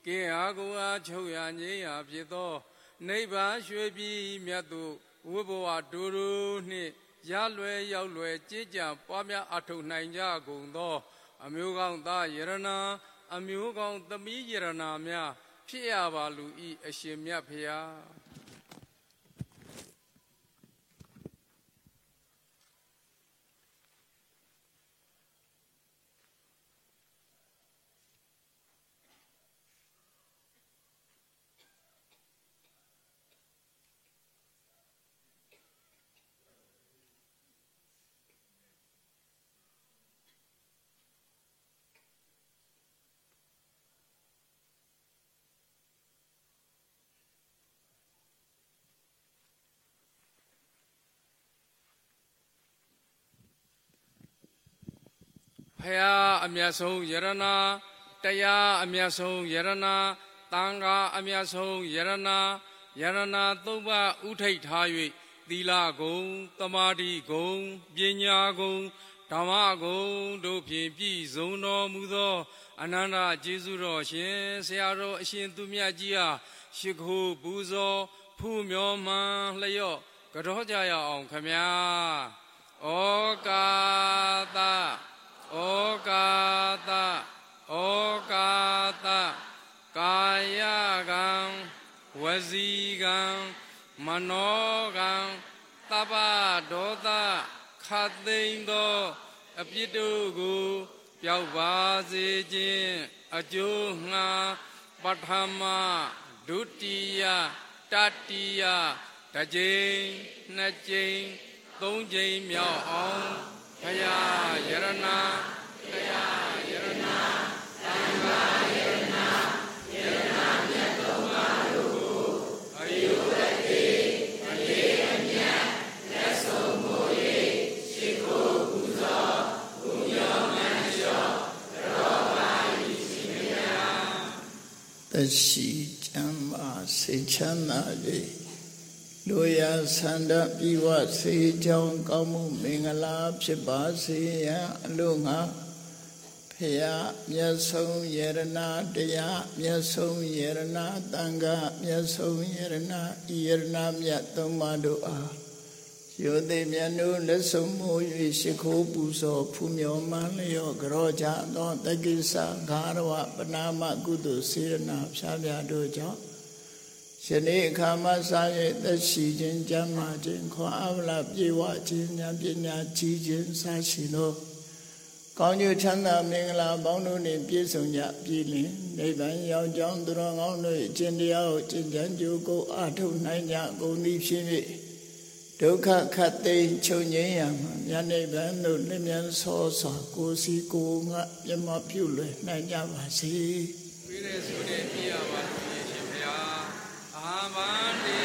King Agua Choyania Pieto, Neighbor Shubi Miatu, Wuboa Duru, Yalwe Yalwe, Jija, Pamia Atu Nanja Gundo, Amugang da Yerana, Amugang the Mi Yerana Mia, Pia Valu E. Ashimia Pia. Paya Amiaso Yerana, Taya Amiaso Yerana, Tanga Amiaso Yerana, Yerana Toba Utai Tayi, Dila Gong, Tamadi Gong, Binya Gong, Tama Gong, Dopi, Zono Mudo, Ananda Jizuro, Shin, Searo, Shin Tumiajia, Shiko Buzo, Pumyo Man Layo, Gadojaya on Kamia, Okata. Okata, Okata, Kayagang, Wazigang, Manogang, Taba Dota, Katindo, Apidugu, Yawazijin, Ajunga, Bathama, Dutiya, Tatiya, Tajin, Najin, Dongjin Miao. Kaya Yerana, Kaya Yerana, Tanga Yerana, Yerana Yatomaru, Ayuraki, Ayanya, Yaso Moye, Shiko Buza, Punya Mansha, Roba Yishimaya. Tashi Jama Sechanaji. Loya Sanda Piwa Se Jong Kamu Mingala Piba Se Lunga Pia Myasong Yerana Dea Myasong Yerana Tanga Myasong Yerana Yerna Myatomadoa Yode Myanu Lesumu Yishiko Buso Pumyo Manlio Groja Don Tagisa Garwa Panama Gudu Sirana Shabia Dojo Shani Kama Saye the Shijin Jamajin Koavla Piwa Jin Yampinya Jijin Sashino Konyu Chanda Mingla Bonuni Pisunya Pili Neban Yao Jong Durong Onu Jindiao Jinjanju Go Atu Nanya Go Nipshimi Doka Kate Chonyam Yaneban no Limian Sosa Go Si Go Yama Pule Nanya Vasi Amandi,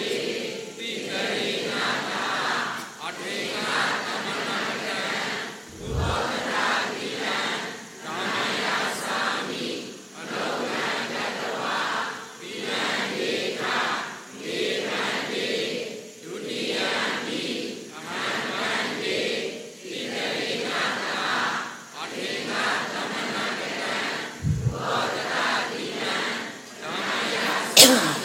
Tikarina, Atinga, Tamanaka, Ubodhatiya, Kamaya Sami, Anokandatawa, Tiyandika, Nirandi, Duniyandi, Ahamandi, Tikarina, Atinga, Tamanaka, Ubodhatiya, Kamaya Sami.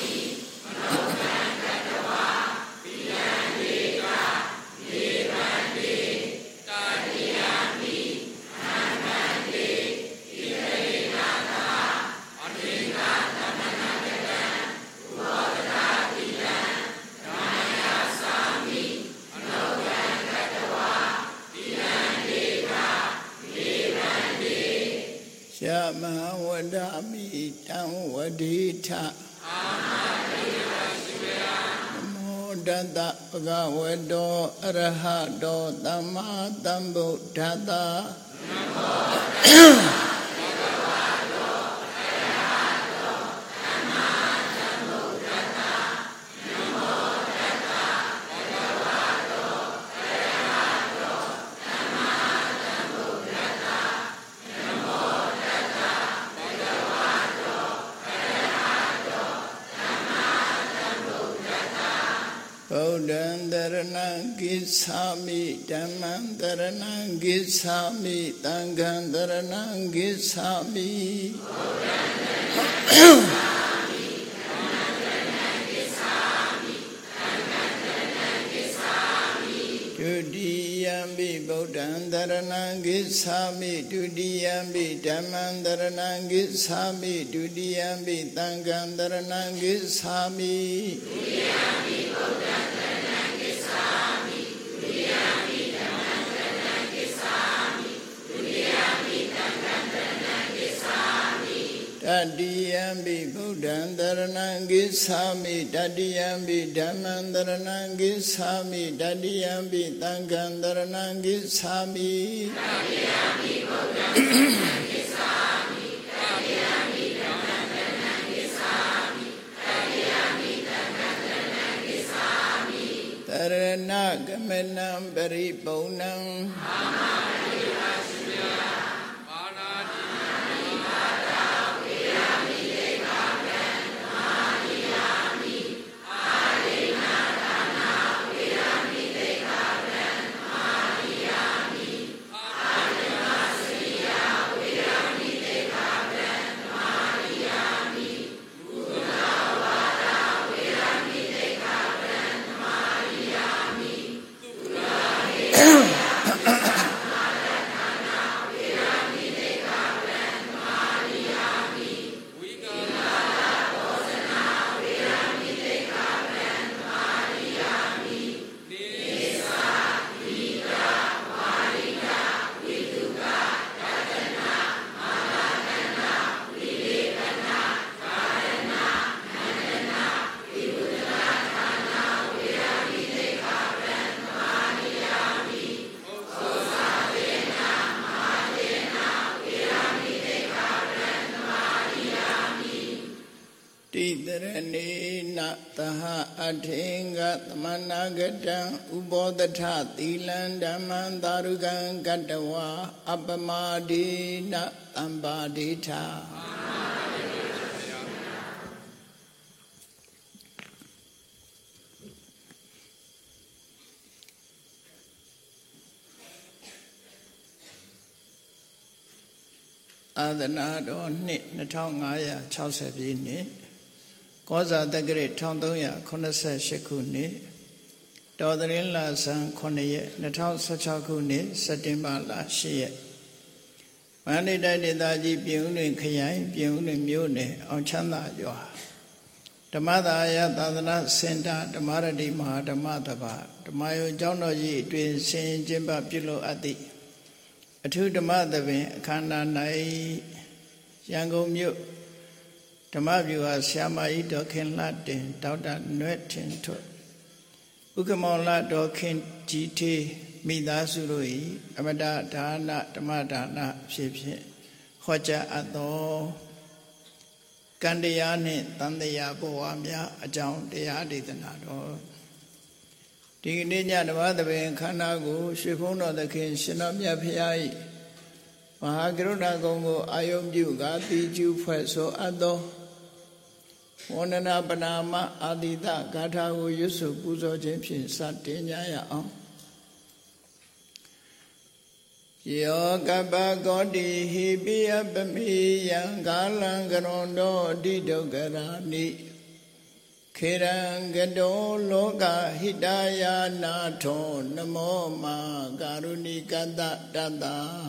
Shama Wadami Tam Wadita Dada Bhagavato Arahato Dhamma Dhambuddhata Buddhaṃ Dharanam Gissāmi Dhammam Dharanam Gissāmi Tangham Dharanam Gissāmi Dutiyampi Buddham Dharanam Gissami Dutiyampi Dhammam Dharanam Gissami Dutiyampi Sangham Dharanam Gissami Dutiyampi Buddham Dharanam Gissami Dutiyampi Dhammam Dharanam Gissami Dutiyampi Sangham Dharanam Gissami Tatiyampi Buddham Dharanam Gissami Tatiyampi Dhammam Dharanam Gissami Tatiyampi Sangham Dharanam Gissami Tatiyampi Buddham Dharanam Gissami Tatiyampi Dhammam Dharanam Gissami Tatiyampi Sangham Dharanam Gissami Dharana Gamanam Paripunam Athenga Managatam Ubodhata Thilan Dhamman Darugan Gatawa Apamadina Ambadita Adanado Nit Natongaya Chausabi Koza the Great Tondoya Konasa Shekuni Dodarin La San Konaye Natal Sachakuni Satimba La Shie Mani Dadi Biuni Kayai Biuni Mune on Chanda Yoa Damada Ayatana Senta Damaradi Mahadamadaba Damayo Jonoji Twin Saint Jimba Pilo Adi Atu Damadavi Kanda Nai Yango Mute Dhammavyuha Syama Dokin Latin Dauda Nuetin to Ukamola Dokin GT Midasuri Amada Dana Dhamadana Shipsi Hoja Ado Gandiyani Tandaya Boamya Ajam Deyadi Danado Digninya Navadavi Kanagu Shifuno the King Shinamya Piai Mahaguruna Gongo Ayom Juga Tiju Feso Ado Wanana Banama Adida Gatahu Yusuf Buzo Jimshin Satinya Yoga Godi Hibia Bami Yangalan Garondo Dido Garani Kirangado Loga Hidaya Nato Namoma Garuni Gada Dada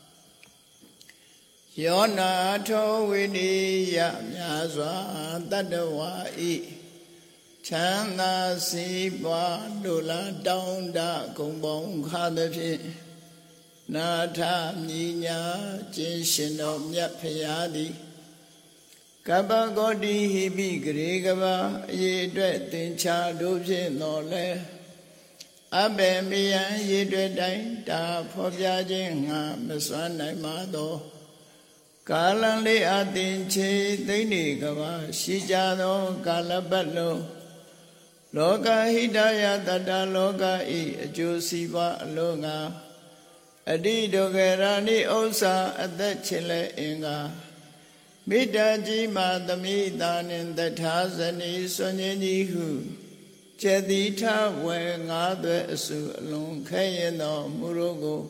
Yona to Winnie Yamyazwa Dadawa E Chanda Siba Dula Downda Kumbong Hadapi Nata Ninya Jishino Myapayadi Kaba Godi Hibi Grigava Ye Dred Tincha Dubje Nole Abe Miyan Ye Dred Da Pobjajinga Meswana Mado Kalanli Adinche Dini Gava Shijano Kalabalo Loga Hidaya Dada Loga E Josiva Longa Adido Gerani Osa Adachile Inga Midaji Madami Danin the Tazani Sonyani Hu Jedita Wengade Su Long Kayano Murogo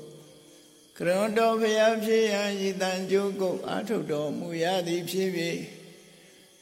Krondo Payapsi and Yidan Joko Atodo Muyadi Pivi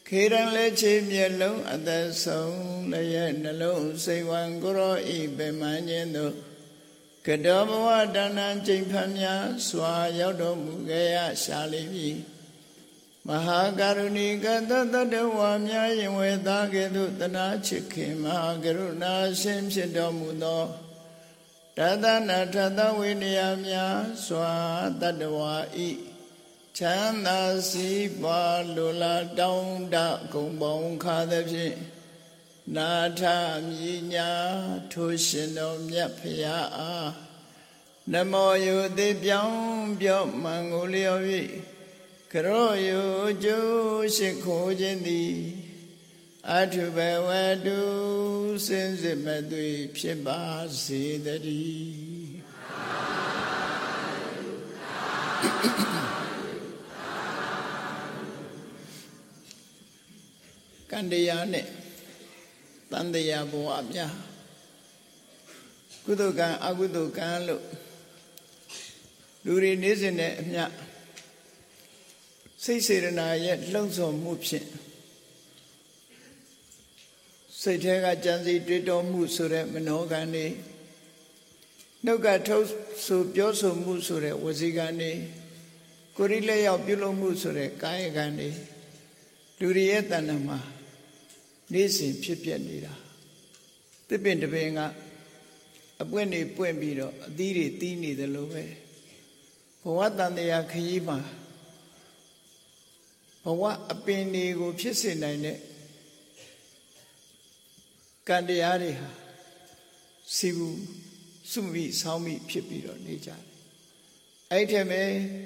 ခေရန်လက်ချေမျက်လုံးအသက်ဆုံးလျက်နှလုံးစိတ်ဝံကိုရောဤပင်မခြင်းသို့ကတောဘဝတဏ္ဏကျိန်ဖန်များစွာရောက်တော်မူခဲ့ရရှာလိမ့်မည်မဟာကရုဏီကတတတဝါများရင်ဝေသားကဲ့သို့တနာချစ်ခင်မဟာကရုဏာရှင်ဖြစ်တော်မူသောတသနာထသဝိနည်းများစွာတတဝါဤချမ်းသာစီးပွားလိုလားတောင်းတဂုံပေါင်းခါသဖြင့်နာထမြညာထိုရှင်တော်မြတ်ဖရာအားနမောယုတိပြောင်းပြော့မှန်ကိုလျော်၍ကရောယုကျိုးရှိခိုးခြင်းသည်အထုဘဝတုစင်စစ်မသွေဖြစ်ပါစေတည်းကံတရားနဲ့တန်တရားဘဝများကုသိုလ်ကံအကုသိုလ်ကံလို့လူတွေနေစဉ်နဲ့အမျှစိတ်စေတနာရဲ့လှုံ့ဆော်မှုဖြင့်စိတ်ထဲကကြံစည်တွေးတောမှုဆိုတဲ့မနောကံတွေနှုတ်ကထုတ်ဆိုပြောဆိုမှုဆိုတဲ့ဝစီကံတွေကိုယ်ရိလက်ရောက်ပြုလုပ်မှုဆိုတဲ့ကာယကံတွေလူတွေရဲ့တဏ္ဍာမှာနေ့စဉ်ဖြစ်ပျက်နေတာသစ်ပင်တစ်ပင်ကအပွင့်တွေပွင့်ပြီးတော့အသီးတွေတီးနေတယ်လို့ပဲဘဝတန်တရားခရီးမှာဘဝအပင်တွေကိုဖြစ်စေနိုင်တဲ့ကံတရားတွေဟာစီဘူးစုမိဆောင်းမိဖြစ်ပြီးတော့နေကြတယ်အဲ့ဒီထဲမှာ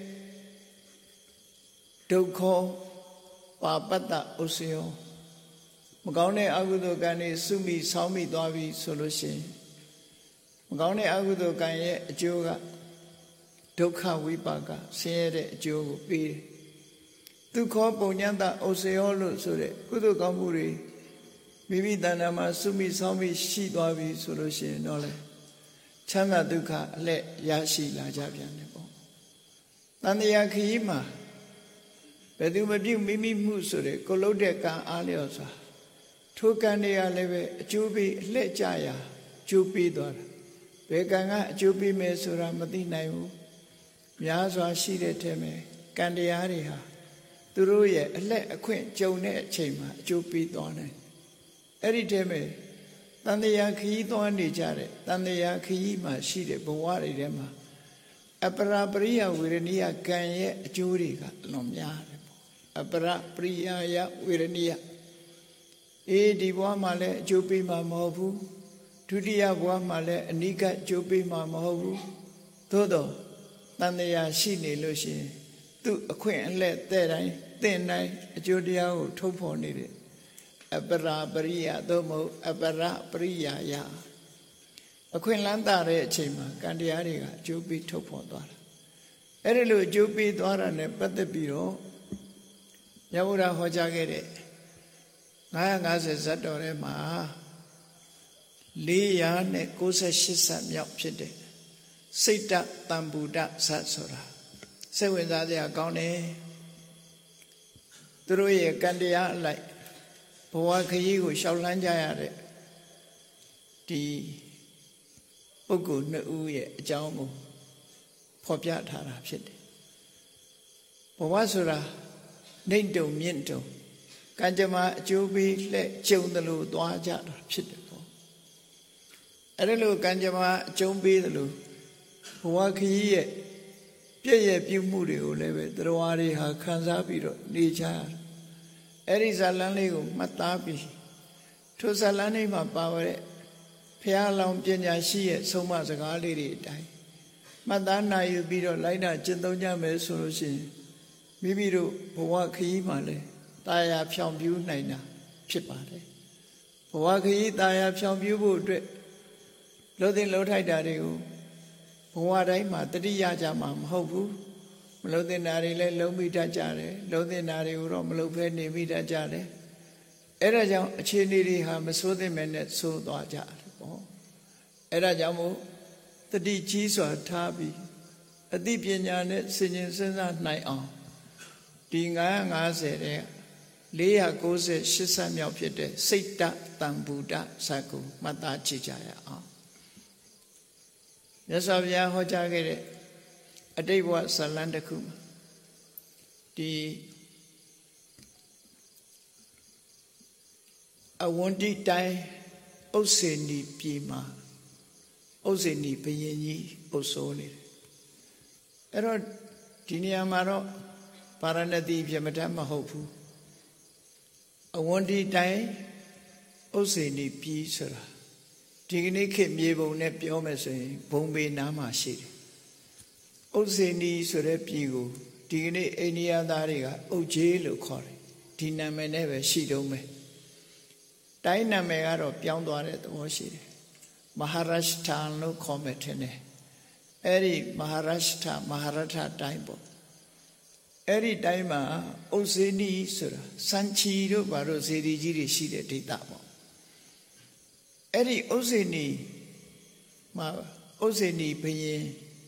ဒုက္ခပါပတ္တဥစ္စယောမကောင်းတဲ့အကုသိုလ်ကံတွေစုမိဆောင်းမိသွားပြီဆိုလို့ရှိရင်မကောင်းတဲ့အကုသိုလ်ကံရဲ့အကျိုးကဒုက္ခဝိပါကဆင်းရဲတဲ့အကျိုးကိုပေးတယ်ဒုက္ခပုံညတဥစ္စယောလို့ဆိုတဲ့ကုသိုလ်ကောင်းမှုတွေမိမိတဏ္ဍာမှာစုမိဆောင်းမိရှိသွားပြီဆိုလို့ရှိရင်တော့လေချမ်းသာဒုက္ခအလက်ရရှိလာကြပြန်တယ်ပေါ့တန်တရားခရီးမှာဘယ်သူမပြုမိမိမှုဆိုတဲ့ကိုလုံးတဲ့ကံအားလျော်စွာထိုကံတွေကလည်းပဲအကျိုးပေးအလှည့်ကြရာအကျိုးပေးသွားတာဘယ်ကံကအကျိုးပေးမယ်ဆိုတာမသိနိုင်ဘူးများစွာရှိတဲ့ထဲမှာကံတရားတွေဟာသူတို့ရဲ့အလှည့်အခွင့်ကြုံတဲ့အချိန်မှာအကျိုးပေးသွားတယ်အဲ့ဒီထဲမှာတန်တရားခရီးသွားနေကြတဲ့တန်တရားခရီးမှာရှိတဲ့ဘဝတွေထဲမှာအပရာပရိယဝေရဏိယကံရဲ့အကျိုးတွေကလွန်များတယ်ပေါ့အပရာပရိယယဝေရဏိယဒီဘဝမှာလည်းအကျိုးပေးမှာမဟုတ်ဘူးဒုတိယဘဝမှာလည်းအနိကအကျိုးပေးမှာမဟုတ်ဘူးသို့တော့တန်တရားရှိနေလို့ရှိရင်သူ့အခွင့်အလက်တဲ့တိုင်းသင်တိုင်းအကျိုးတရားကိုထုတ်ဖော်နေတယ်အပရာပရိယသို့မဟုတ်အပရပရိယာယအခွင့်လန်းတာတဲ့အချိန်မှာကံတရားတွေကအကျိုးပေးထုတ်ဖော်သွားတာအဲ့ဒီလိုအကျိုးပေးသွားတာနဲ့ပတ်သက်ပြီးတော့မြတ်ဗုဒ္ဓဟောကြားခဲ့တဲ့950ဇတ်တော်ထဲမှာ498ဇတ်မြောက်ဖြစ်တဲ့စိတ်တတံပူဒဇတ်ဆိုတာစိတ်ဝင်စားစရာကောင်းတယ်သူတို့ရဲ့ကံတရားအလိုက်ဘဝခရီးကိုရှောက်လှမ်းကြရတဲ့ဒီပုဂ္ဂိုလ်နှစ်ဦးရဲ့အကြောင်းကိုဖော်ပြထားတာဖြစ်တယ်ဘဝဆိုတာနှိမ့်တုံမြင့်တုံကံကြမ္မာအကျိုးပေးလက်ကျုံတယ်လို့သွားကြတာဖြစ်တယ်ပေါ့အဲ့ဒါလို့ကံကြမ္မာအကျုံးပေးတယ်လို့ဘဝခရီးရဲ့ပြည့်ရဲ့ပြုမှုတွေကိုလည်းပဲတရားတွေဟာခံစားပြီးတော့နေကြရတယ်အဲ့ဒီဇာလန်းလေးကိုမှတ်သားပြီးထိုဇာလန်းလေးမှာပါဝတဲ့ဘုရားလောင်းပညာရှိရဲ့ဆုံးမစကားလေးတွေအတိုင်းမှတ်သားနိုင်ယူပြီးတော့လိုက်တာကျင့်သုံးကြမယ်ဆိုလို့ရှိရင်မိမိတို့ဘဝခရီးမှာလည်းတာယာဖြောင်ပြူးနိုင်တာဖြစ်ပါတယ်ဘဝခရီးတာယာဖြောင်ပြူးဖို့အတွက်လှုပ်တဲ့လှုပ်ထိုက်တာတွေကိုဘဝတိုင်းမှာတတိယကြမှာမဟုတ်ဘူးမလုံတဲ့နာတွေလည်းလုံမိတတ်ကြတယ်လုံတဲ့နာတွေကိုတော့မလုံဖဲနေမိတတ်ကြတယ်အဲ့ဒါကြောင့်အခြေအနေတွေဟာမဆိုးသင့်မဲ့နဲ့ဆိုးသွားကြတယ်ပေါ့အဲ့ဒါကြောင့်မို့တတိကြီးစွာထားပြီးအသိပညာနဲ့စဉ်းကျင်စဉ်းစားနိုင်အောင်ဒီ950တဲ့ 498မြောက်ဖြစ်တဲ့စိတ်တတံဗုဒ္ဓဇတ်ကိုမှတ်သားကြည့်ကြရအောင်မြတ်စွာဘုရားဟောကြားခဲ့တဲ့အတိတ်ဘဝဇာလံတစ်ခုမှာဒီအဝန္တိတိုင်းဥစ္စေနီပြည်မှာဥစ္စေနီဘုရင်ကြီးအုပ်စိုးနေတယ်အဲ့တော့ဒီနေရာမှာတော့ပါရဏသီပြမတတ်မဟုတ်ဘူးအဝန္တိတိုင်းဥစ္စေနီပြည်ဆိုတာဒီကနေ့ခေတ်မြေပုံနဲ့ပြောမယ်ဆိုရင်ဘုံပေနားမှာရှိတယ်ဥစ္စေနီဆိုတဲ့ပြည်ကိုဒီကနေ့အိန္ဒိယသားတွေကအုတ်ကြီးလို့ခေါ်တယ်ဒီနာမည်နဲ့ပဲရှိတုံးပဲတိုင်းနာမည်ကတော့ပြောင်းသွားတဲ့သဘောရှိတယ်မဟာရရှ်ထန်လို့ခေါ်မယ်ထင်တယ်အဲ့ဒီမဟာရရှ်ထမဟာရထတိုင်းပေါ့အဲ့ဒီတိုင်းမှာဥစ္စေနီဆိုတာစံချီတို့ဘာလို့ဇေဒီကြီးတွေရှိတဲ့ဒေသပေါ့အဲ့ဒီဥစ္စေနီမှာဥစ္စေနီဘုရင်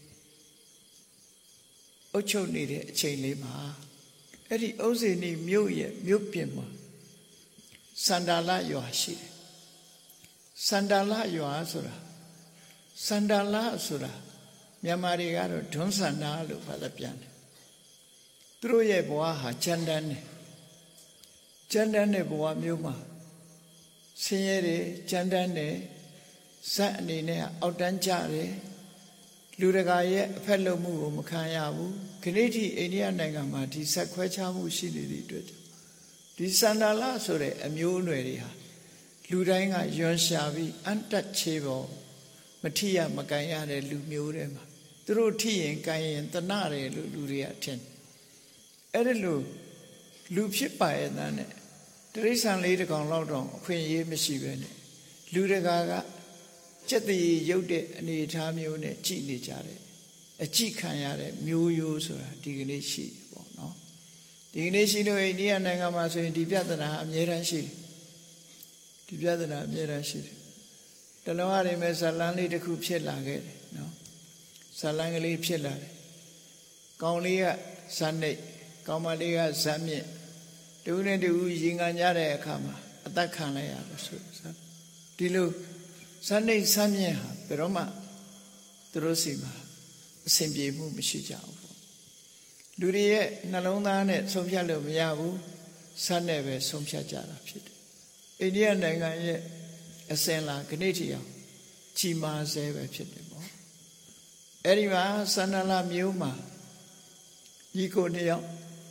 အုပ်ချုပ်နေတဲ့အချိန်လေးမှာအဲ့ဒီဥစ္စေနီမြို့ရဲ့မြို့ပြင်မှာစန္ဒာလရွာရှိတယ်စန္ဒာလရွာဆိုတာစန္ဒာလဆိုတာမြန်မာတွေကတော့ဒွန်းစန္ဒာလို့ဘာသာပြန်တယ်သူတို့ရဲ့ဘဝဟာကြမ်းတမ်းတယ်ကြမ်းတမ်းတဲ့ဘဝမျိုးမှာဆင်းရဲတယ်ကြမ်းတမ်းတယ်ဇက်အနေနဲ့အောက်တန်းကြတယ်လူတကာရဲ့အဖက်လုံမှုကိုမခံရဘူးခဏိတိအိန္ဒိယနိုင်ငံမှာဒီဆက်ခွဲခြားမှုရှိနေတဲ့အတွက်ဒီစန္ဒာလဆိုတဲ့အမျိုးအနွယ်တွေဟာလူတိုင်းကယွန်ရှာပြီးအန်တက်ချေပေါ်မထိရမကန်ရတဲ့လူမျိုးတွေမှာသူတို့ထိရင်ကန်ရင်တနာတယ်လို့လူတွေကထင်အဲ့ဒါလို့လူဖြစ်ပါရဲ့သားနဲ့တိရစ္ဆာန်လေးတစ်ကောင်လောက်တော့အခွင့်အရေးမရှိပဲနဲ့လူတကာကစက်တည်ရုပ်တဲ့အနေအထားမျိုးနဲ့ကြည်နေကြတယ်အကြည့်ခံရတဲ့မျိုးရိုးဆိုတာဒီကနေ့ရှိပေါ့နော်ဒီကနေ့ရှိလို့အိန္ဒိယနိုင်ငံမှာဆိုရင်ဒီပြဿနာအများတန်းရှိတယ်ဒီပြဿနာအများတန်းရှိတယ်တလုံးရည်မဲ့ဇလန်းလေးတစ်ခုဖြစ်လာခဲ့တယ်နော်ဇလန်းကလေးဖြစ်လာတယ်ကောင်းလေးကဇာနှိတ်ကောင်းမလေးကဇာမြင့်တူနဲ့တူရင်ခံကြတဲ့အခါမှာအသက်ခံလိုက်ရတယ်ဆိုဒီလိုဇာနှိတ်ဇာမြင့်ဟာဘယ်တော့မှသူတို့စီမှာအဆင်ပြေမှုမရှိကြဘူးပေါ့လူတွေရဲ့နှလုံးသားနဲ့ဆုံးဖြတ်လို့မရဘူးဇာနဲ့ပဲဆုံးဖြတ်ကြတာဖြစ်တယ်အိန္ဒိယနိုင်ငံရဲ့အစဉ်လာခဏိတိအောင်ကြီးမားဆဲပဲဖြစ်တယ်ပေါ့အဲ့ဒီမှာစန္ဒလာမျိုးမှာညီကိုနှစ်ယောက်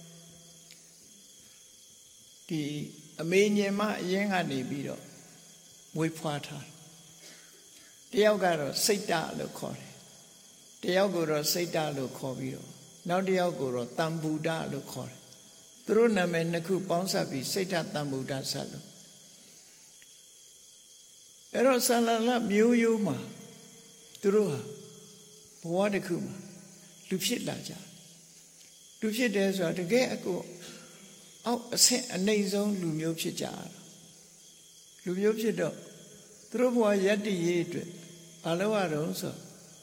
ဒီအမေညင်မအရင်ကနေပြီးတော့မွေးဖွားထားတယောက်ကတော့စိတ်တလို့ခေါ်တယ်တယောက်ကိုတော့စိတ်တလို့ခေါ်ပြီးတော့နောက်တယောက်ကိုတော့တံဗုဒ္ဓလို့ခေါ်တယ်သူတို့နာမည်နှစ်ခုပေါင်းစပ်ပြီးစိတ်တတံဗုဒ္ဓဆက်လို့အဲ့တော့ဆန္ဒလမျိုးရိုးမှာသူတို့ဟာဘဝတစ်ခုမှာလူဖြစ်လာကြလူဖြစ်တယ်ဆိုတာတကယ်အကိုအောက်အဆင့်အနေဆုံးလူမျိုးဖြစ်ကြတာလူမျိုးဖြစ်တော့သူတို့ဘဝယတ္တိရေးအတွက်ဘာလို့ရတော့ဆို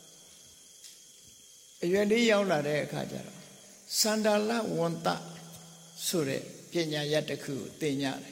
အရွယ်လေးရောက်လာတဲ့အခါကျတော့စန္ဒာလဝန္တဆိုတဲ့ပညာရတစ်ခုကိုသင်ရတယ်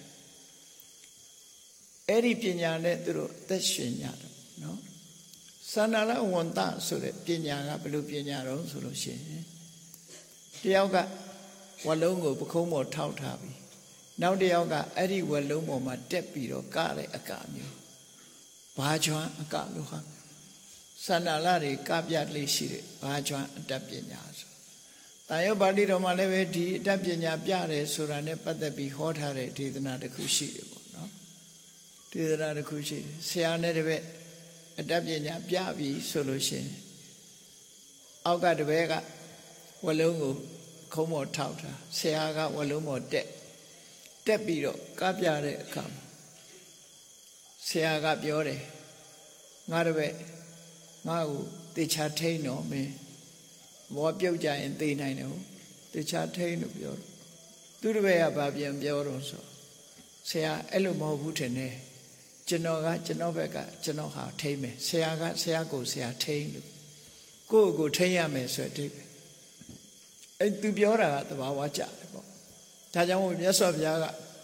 အဲ့ဒီပညာနဲ့သူတို့အသက်ရှင်ကြတယ်နော်စန္ဒာလဝန္တဆိုတဲ့ပညာကဘယ်လိုပညာတော့ဆိုလို့ရှိရင်တယောက်ကဝလုံးကိုပခုံးပေါ်ထောက်ထားပြီးနောက်တယောက်ကအဲ့ဒီဝလုံးပေါ်မှာတက်ပြီးတော့ကတဲ့အကမျိုးဘာကျွမ်းအကလို့ဟာစန္ဒာလတွေကပြလေးရှိတယ်ဘာကျွမ်းအတတ်ပညာဆိုတာယောပါဠိတော်မှာလည်းပဲဒီအတတ်ပညာပြတယ်ဆိုတာနဲ့ပတ်သက်ပြီးဟောထားတဲ့ဒေသနာတစ်ခုရှိတယ်ပေါ့နော်ဒေသနာတစ်ခုရှိတယ်ဆရာနဲ့တပည့်အတတ်ပညာပြပြီဆိုလို့ရှိရင်အောက်ကတပည့်ကဝလုံးကိုခုံးပေါ်ထောက်တာဆရာကဝလုံးပေါ်တက်ပြီးတော့ကပြတဲ့အခါမှာဆရာကပြောတယ်ငါတပည့်ငါ့ကိုတေချာထိန်တော့မင်းဘောပြုတ်ကြရင်သိနိုင်တယ်ဟုတ်တေချာထိန်လို့ပြောတော့သူတပည့်ကဘာပြန်ပြောတော့ဆိုဆရာအဲ့လိုမဟုတ်ဘူးထင်တယ်ကျွန်တော်ဘက်ကကျွန်တော်ဟာထိန်မယ်ဆရာကဆရာကိုဆရာထိန်လို့ကိုယ့်ကိုထိန်ရမယ်ဆိုတဲ့အဲ့သူပြောတာကသဘာဝကျတယ်ပေါ့ဒါကြောင့်မို့မြတ်စွာဘုရားက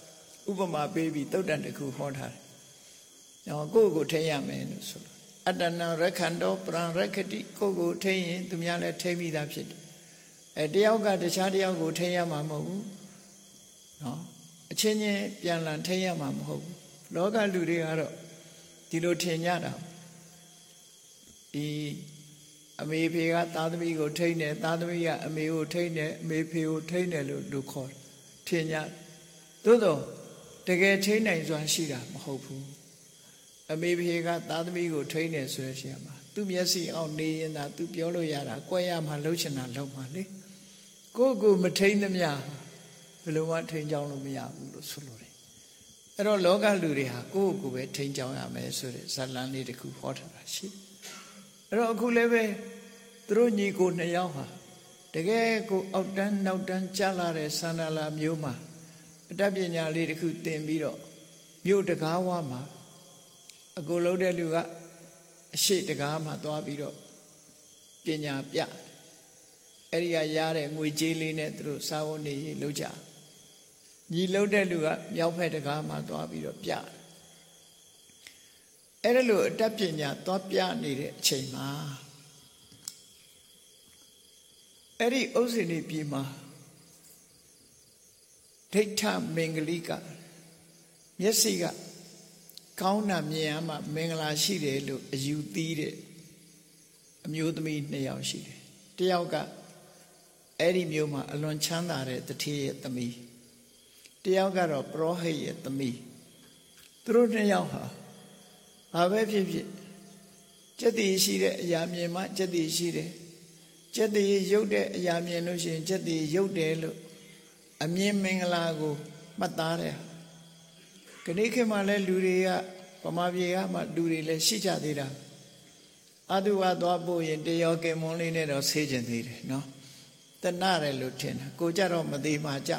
ဥပမာပေးပြီးသုတ်တန်တစ်ခုဟောထားတယ်။နော်ကိုယ့်ကိုထိန်းရမယ်လို့ဆိုလို့အတ္တနာရခန္တောပရံရခတိကိုယ့်ကိုထိန်းရင်သူများလည်းထိန်းမိတာဖြစ်တယ်။တယောက်ကတခြားတယောက်ကိုထိန်းရမှာမဟုတ်ဘူး။နော်အချင်းချင်းပြန်လည်ထိန်းရမှာမဟုတ်ဘူး။လောကလူတွေကတော့ဒီလိုထင်ကြတာဒီအမေဖေကသားသမီးကိုထိန်းတယ်သားသမီးကအမေကိုထိန်းတယ်အမေဖေကိုထိန်းတယ်လို့လူခေါ်ထင်ကြသို့တော့တကယ်ထိန်းနိုင်စွာရှိတာမဟုတ်ဘူးအမေဖေကသားသမီးကိုထိန်းတယ်ဆိုရရှိမှာသူမျက်စိအောင်နေရင်သာသူပြောလို့ရတာကြွယ်ရမှာလှုပ်ချင်တာလှုပ်မှာလေကိုယ့်ကိုမထိန်းသမျှဘယ်လိုမှထိန်းကြောင်းလို့မရဘူးလို့ဆိုလို့တယ်အဲ့တော့လောကလူတွေဟာကိုယ့်ကိုယ်ပဲထိန်းကြောင်းရမယ်ဆိုတဲ့ဇာတ်လမ်းလေးတစ်ခုဟောထားတာရှိအဲ့တော့အခုလည်းပဲသူတို့ညီကိုနှစ်ယောက်ဟာတကယ်ကိုအောက်တန်းနောက်တန်းကြားလာတဲ့ဆန္ဒလာမျိုးမှာအတတ်ပညာလေးတစ်ခုသင်ပြီးတော့မြို့တကားဝမှာအကိုလုံးတဲ့လူကအရှိတကားမှာသွားပြီးတော့ပညာပြအဲ့ဒီကရတဲ့ငွေကြေးလေးနဲ့သူတို့စာဝန်နေရေးလုပ်ကြညီလုံးတဲ့လူကမြောက်ဖက်တကားမှာသွားပြီးတော့ပြအဲ့ဒါလိုအတတ်ပညာသွားပြနေတဲ့အချိန်မှာအဲ့ဒီဥစ္စေနေပြည်မှာဒိဋ္ဌမင်္ဂလိကမျက်စိကကောင်းတာမြင်ရမှမင်္ဂလာရှိတယ်လို့အယူသီးတဲ့အမျိုးသမီးနှစ်ယောက်ရှိတယ်တယောက်ကအဲ့ဒီမျိုးမှာအလွန်ချမ်းသာတဲ့တထေးရဲ့သမီးတယောက်ကတော့ပရောဟိတ်ရဲ့သမီးသူတို့နှစ်ယောက်ဟာဘာပဲဖြစ်ဖြစ်ကျက်တည်ရှိတဲ့အရာမြင်မှကျက်တည်ရှိတယ်ကျက်တည်ရုပ်တဲ့အရာမြင်လို့ရှိရင်ကျက်တည်ရုပ်တယ်လို့အမြင်မင်္ဂလာကိုမှတ်သားတယ်ခဏခေတ်မှလည်းလူတွေကဗမာပြည်ကမှလူတွေလည်းရှိကြသေးတာအတုဝါသွားပို့ရင်တရောကင်မွန်လေးနဲ့တော့ဆေးကျင်သေးတယ်နော်တဏှတယ်လို့ထင်တယ်ကိုကြတော့မသေးမှကြ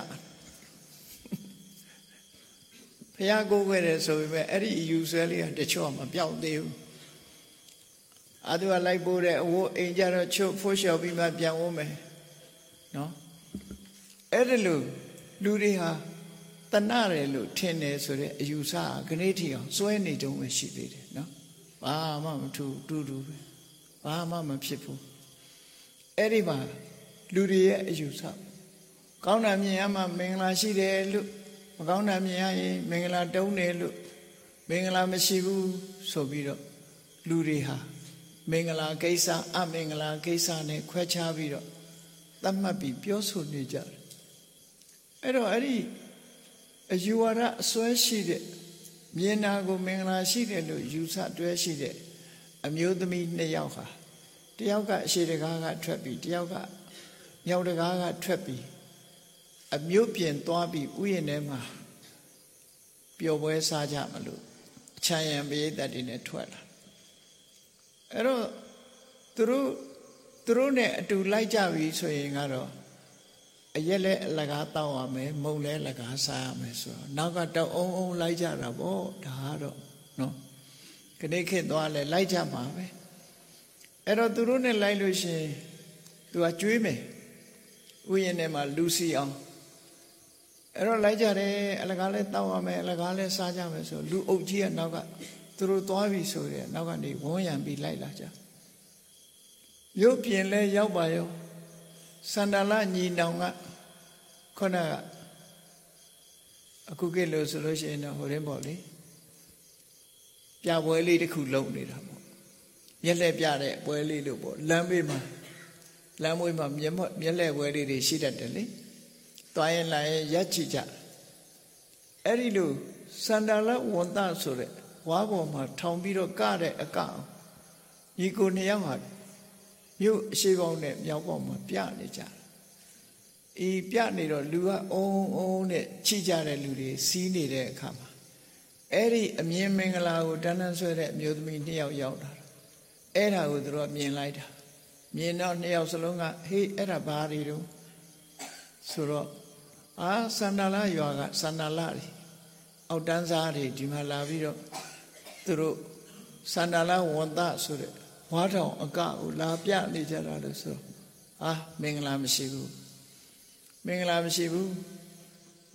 ဘုရားကိုယ်ွယ်တယ်ဆိုပေမဲ့အဲ့ဒီယူဆွဲလေးကတချို့မပြောက်သေးဘူးအတုဝါလိုက်ပို့တဲ့အဝတ်အိမ်ကြတော့ချုပ်ဖိုးလျှော်ပြီးမှပြန်ဝမယ်နော်အဲ့ဒါလို့လူတွေဟာတဏှတယ်လို့ထင်တယ်ဆိုတဲ့အယူဆကနေ့ထီအောင်စွဲနေကြုံပဲရှိသေးတယ်နော်ဘာမှမထူတူတူပဲဘာမှမဖြစ်ဘူးအဲ့ဒီမှာလူတွေရဲ့အယူဆကောင်းတာမြင်ရမှမင်္ဂလာရှိတယ်လို့မကောင်းတာမြင်ရရင်မင်္ဂလာတုံးတယ်လို့မင်္ဂလာမရှိဘူးဆိုပြီးတော့လူတွေဟာမင်္ဂလာကိစ္စအမင်္ဂလာကိစ္စနဲ့ခွဲခြားပြီးတော့သတ်မှတ်ပြီးပြောဆိုနေကြတယ်အဲ့တော့အဲ့ဒီအယူဝါဒအစွဲရှိတဲ့မြင်တာကိုမင်္ဂလာရှိတယ်လို့ယူဆတွဲရှိတဲ့အမျိုးသမီးနှစ်ယောက်ဟာတယောက်ကအရှိတကားကထွက်ပြီးတယောက်ကမြောက်တကားကထွက်ပြီးအမျိုးပြင်သွားပြီးဥယျာဉ်ထဲမှာပျော်ပွဲစားကြမလို့အချမ်းရံပရိသတ်တွေနဲ့ထွက်လာအဲ့တော့သူတို့နဲ့အတူလိုက်ကြပြီဆိုရင်ကတော့အရက်လည်းအလကားတောက်ရမယ်မုံလည်းအလကားစားရမယ်ဆိုတော့နောက်ကတောက်အောင်အောင်လိုက်ကြတာပေါ့ဒါကတော့နော်ခဏခေတ်သွားလဲလိုက်ကြမှာပဲအဲ့တော့သူတို့နဲ့လိုက်လို့ရှိရင်သူကကျွေးမယ်ဥယျာဉ်ထဲမှာလူစီအောင်အဲ့တော့လိုက်ကြတယ်အလကားလည်းတောက်ရမယ်အလကားလည်းစားကြမယ်ဆိုလူအုပ်ကြီးကနောက်ကသူတို့သွားပြီဆိုတဲ့နောက်ကနေဝန်းရံပြီးလိုက်လာကြရုပ်ပြင်လဲရောက်ပါရောစန္ဒလညီနောင်ကခုနကအခုကလို့ဆိုလို့ရှိရင်တော့ဟိုရင်းပေါ့လေပြပွဲလေးတစ်ခုလုပ်နေတာပေါ့မျက်လှည့်ပြတဲ့ပွဲလေးလို့ပေါ့လမ်းမွေးမှာမျက်လှည့်ပွဲလေးတွေရှိတတ်တယ်လေသွားရင်လာရင်ရက်ချီကြအဲ့ဒီလိုစန္ဒလဝန်တဆိုတဲ့ဝါပေါ်မှာထောင်ပြီးတော့ကတဲ့အကအောင်ညီကိုနှစ်ယောက်ဟာမြို့အရှိပေါင်းနဲ့မြောက်ပေါင်းမှာပြနေကြအေးပြနေတော့လူကအုံနဲ့ချိကြတဲ့လူတွေစီးနေတဲ့အခါမှာအဲ့ဒီအမြင်မင်္ဂလာကိုတန်းတန်းဆွဲတဲ့အမျိုးသမီးနှစ်ယောက်ရောက်လာအဲ့ဒါကိုသူတို့မြင်လိုက်တာမြင်တော့နှစ်ယောက်စလုံးကဟေးအဲ့ဒါဘာတွေတော့ဆိုတော့စန္ဒလာရွာကစန္ဒလာတွေအောက်တန်းစားတွေဒီမှာလာပြီးတော့သူတို့စန္ဒလာဝန်တဆိုတဲ့ဝါထောင်အကကိုလာပြနေကြတာလို့ဆိုမင်္ဂလာမရှိဘူးမင်္ဂလာမရှိဘူးင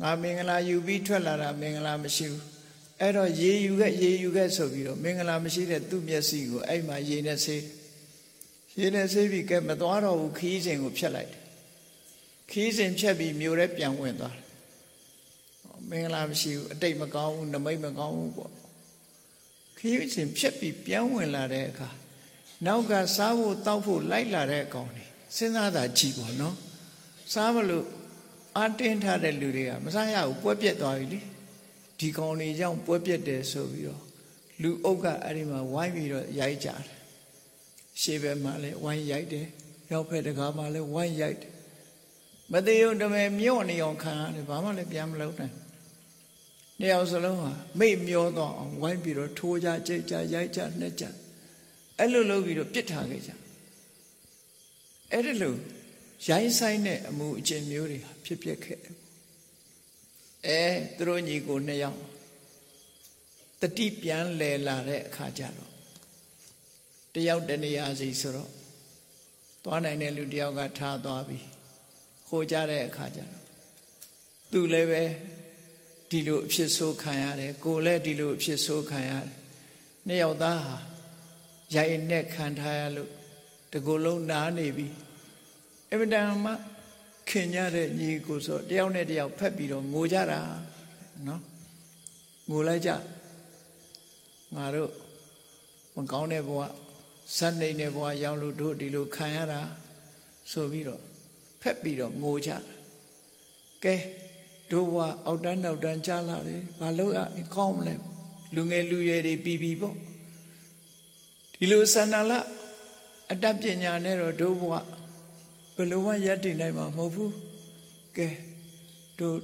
ငါမင်္ဂလာယူပြီးထွက်လာတာမင်္ဂလာမရှိဘူးအဲ့တော့ရေယူခဲ့ဆိုပြီးတော့မင်္ဂလာမရှိတဲ့သူ့မျက်စိကိုအဲ့မှာရေနဲ့ဆေးပြီးကဲမသွားတော့ဘူးခီးစဉ်ကိုဖြတ်လိုက်တယ်ခီးစဉ်ဖြတ်ပြီးမြို့ထဲပြန်ဝင်သွားတယ်မင်္ဂလာမရှိဘူးအတိတ်မကောင်းဘူးနမိတ်မကောင်းဘူးပေါ့ခီးစဉ်ဖြတ်ပြီးပြန်ဝင်လာတဲ့အခါနောက်ကစားဖို့တောက်ဖို့လိုက်လာတဲ့အကောင်တွေစဉ်းစားတာကြည့်ပေါ့နော်စားမလို့အတင်းထားတဲ့လူတွေကမစားရဘူးပွဲပြက်သွားပြီလေဒီကောင်တွေကြောင့်ပွဲပြက်တယ်ဆိုပြီးတော့လူအုပ်ကအဲ့ဒီမှာဝိုင်းပြီးတော့ရိုက်ကြတယ်ရှေ့ဘက်မှာလည်းဝိုင်းရိုက်တယ်ရောက်ဖက်တကားမှာလည်းဝိုင်းရိုက်တယ်မသေးုံတမဲမြော့နေအောင်ခံရတယ်ဘာမှလည်းပြန်မလုပ်နိုင်နှစ်ယောက်စလုံးဟာမိတ်မျောတော့အောင်ဝိုင်းပြီးတော့ထိုးကြကြိတ်ကြရိုက်ကြနှက်ကြအဲ့လိုလုပ်ပြီးတော့ပြစ်ထားခဲ့ကြအဲ့ဒီလိုရိုင်းဆိုင်တဲ့အမှုအကျင့်မျိုးတွေဖြစ်ပျက်ခဲ့တယ်သူတို့ညီကိုနှစ်ယောက်တတိပြန်လဲလာတဲ့အခါကျတော့တယောက်တနေရာစီဆိုတော့သွားနိုင်တဲ့လူတယောက်ကထားသွားပြီးဟိုကြတဲ့အခါကျတော့သူလည်းပဲဒီလိုအဖြစ်ဆိုးခံရတယ်ကိုလည်းဒီလိုအဖြစ်ဆိုးခံရတယ်နှစ်ယောက်သားဟာရိုက်နဲ့ခံထားရလို့တကူလုံးနားနေပြီအမတန်မှခင်ကြတဲ့ညီကိုဆိုတယောက်နဲ့တယောက်ဖက်ပြီးတော့ငိုကြတာနော်ငိုလိုက်ကြငါတို့မကောင်းတဲ့ဘဝဇတ်နေတဲ့ဘဝရောက်လို့တို့ဒီလိုခံရတာဆိုပြီးတော့ဖက်ပြီးတော့ငိုကြကဲတို့ဘဝအောက်တန်းနောက်တန်းကြားလာတယ်ဘာလို့ကောင်းမလဲလူငယ်လူရွယ်တွေပြီးပေါ့ဒီလိုဆန္ဒလအတ္တပညာနဲ့တော့တို့ဘဝဘယ်လိုမှရပ်တည်နိုင်မှာမဟုတ်ဘူးကဲတို့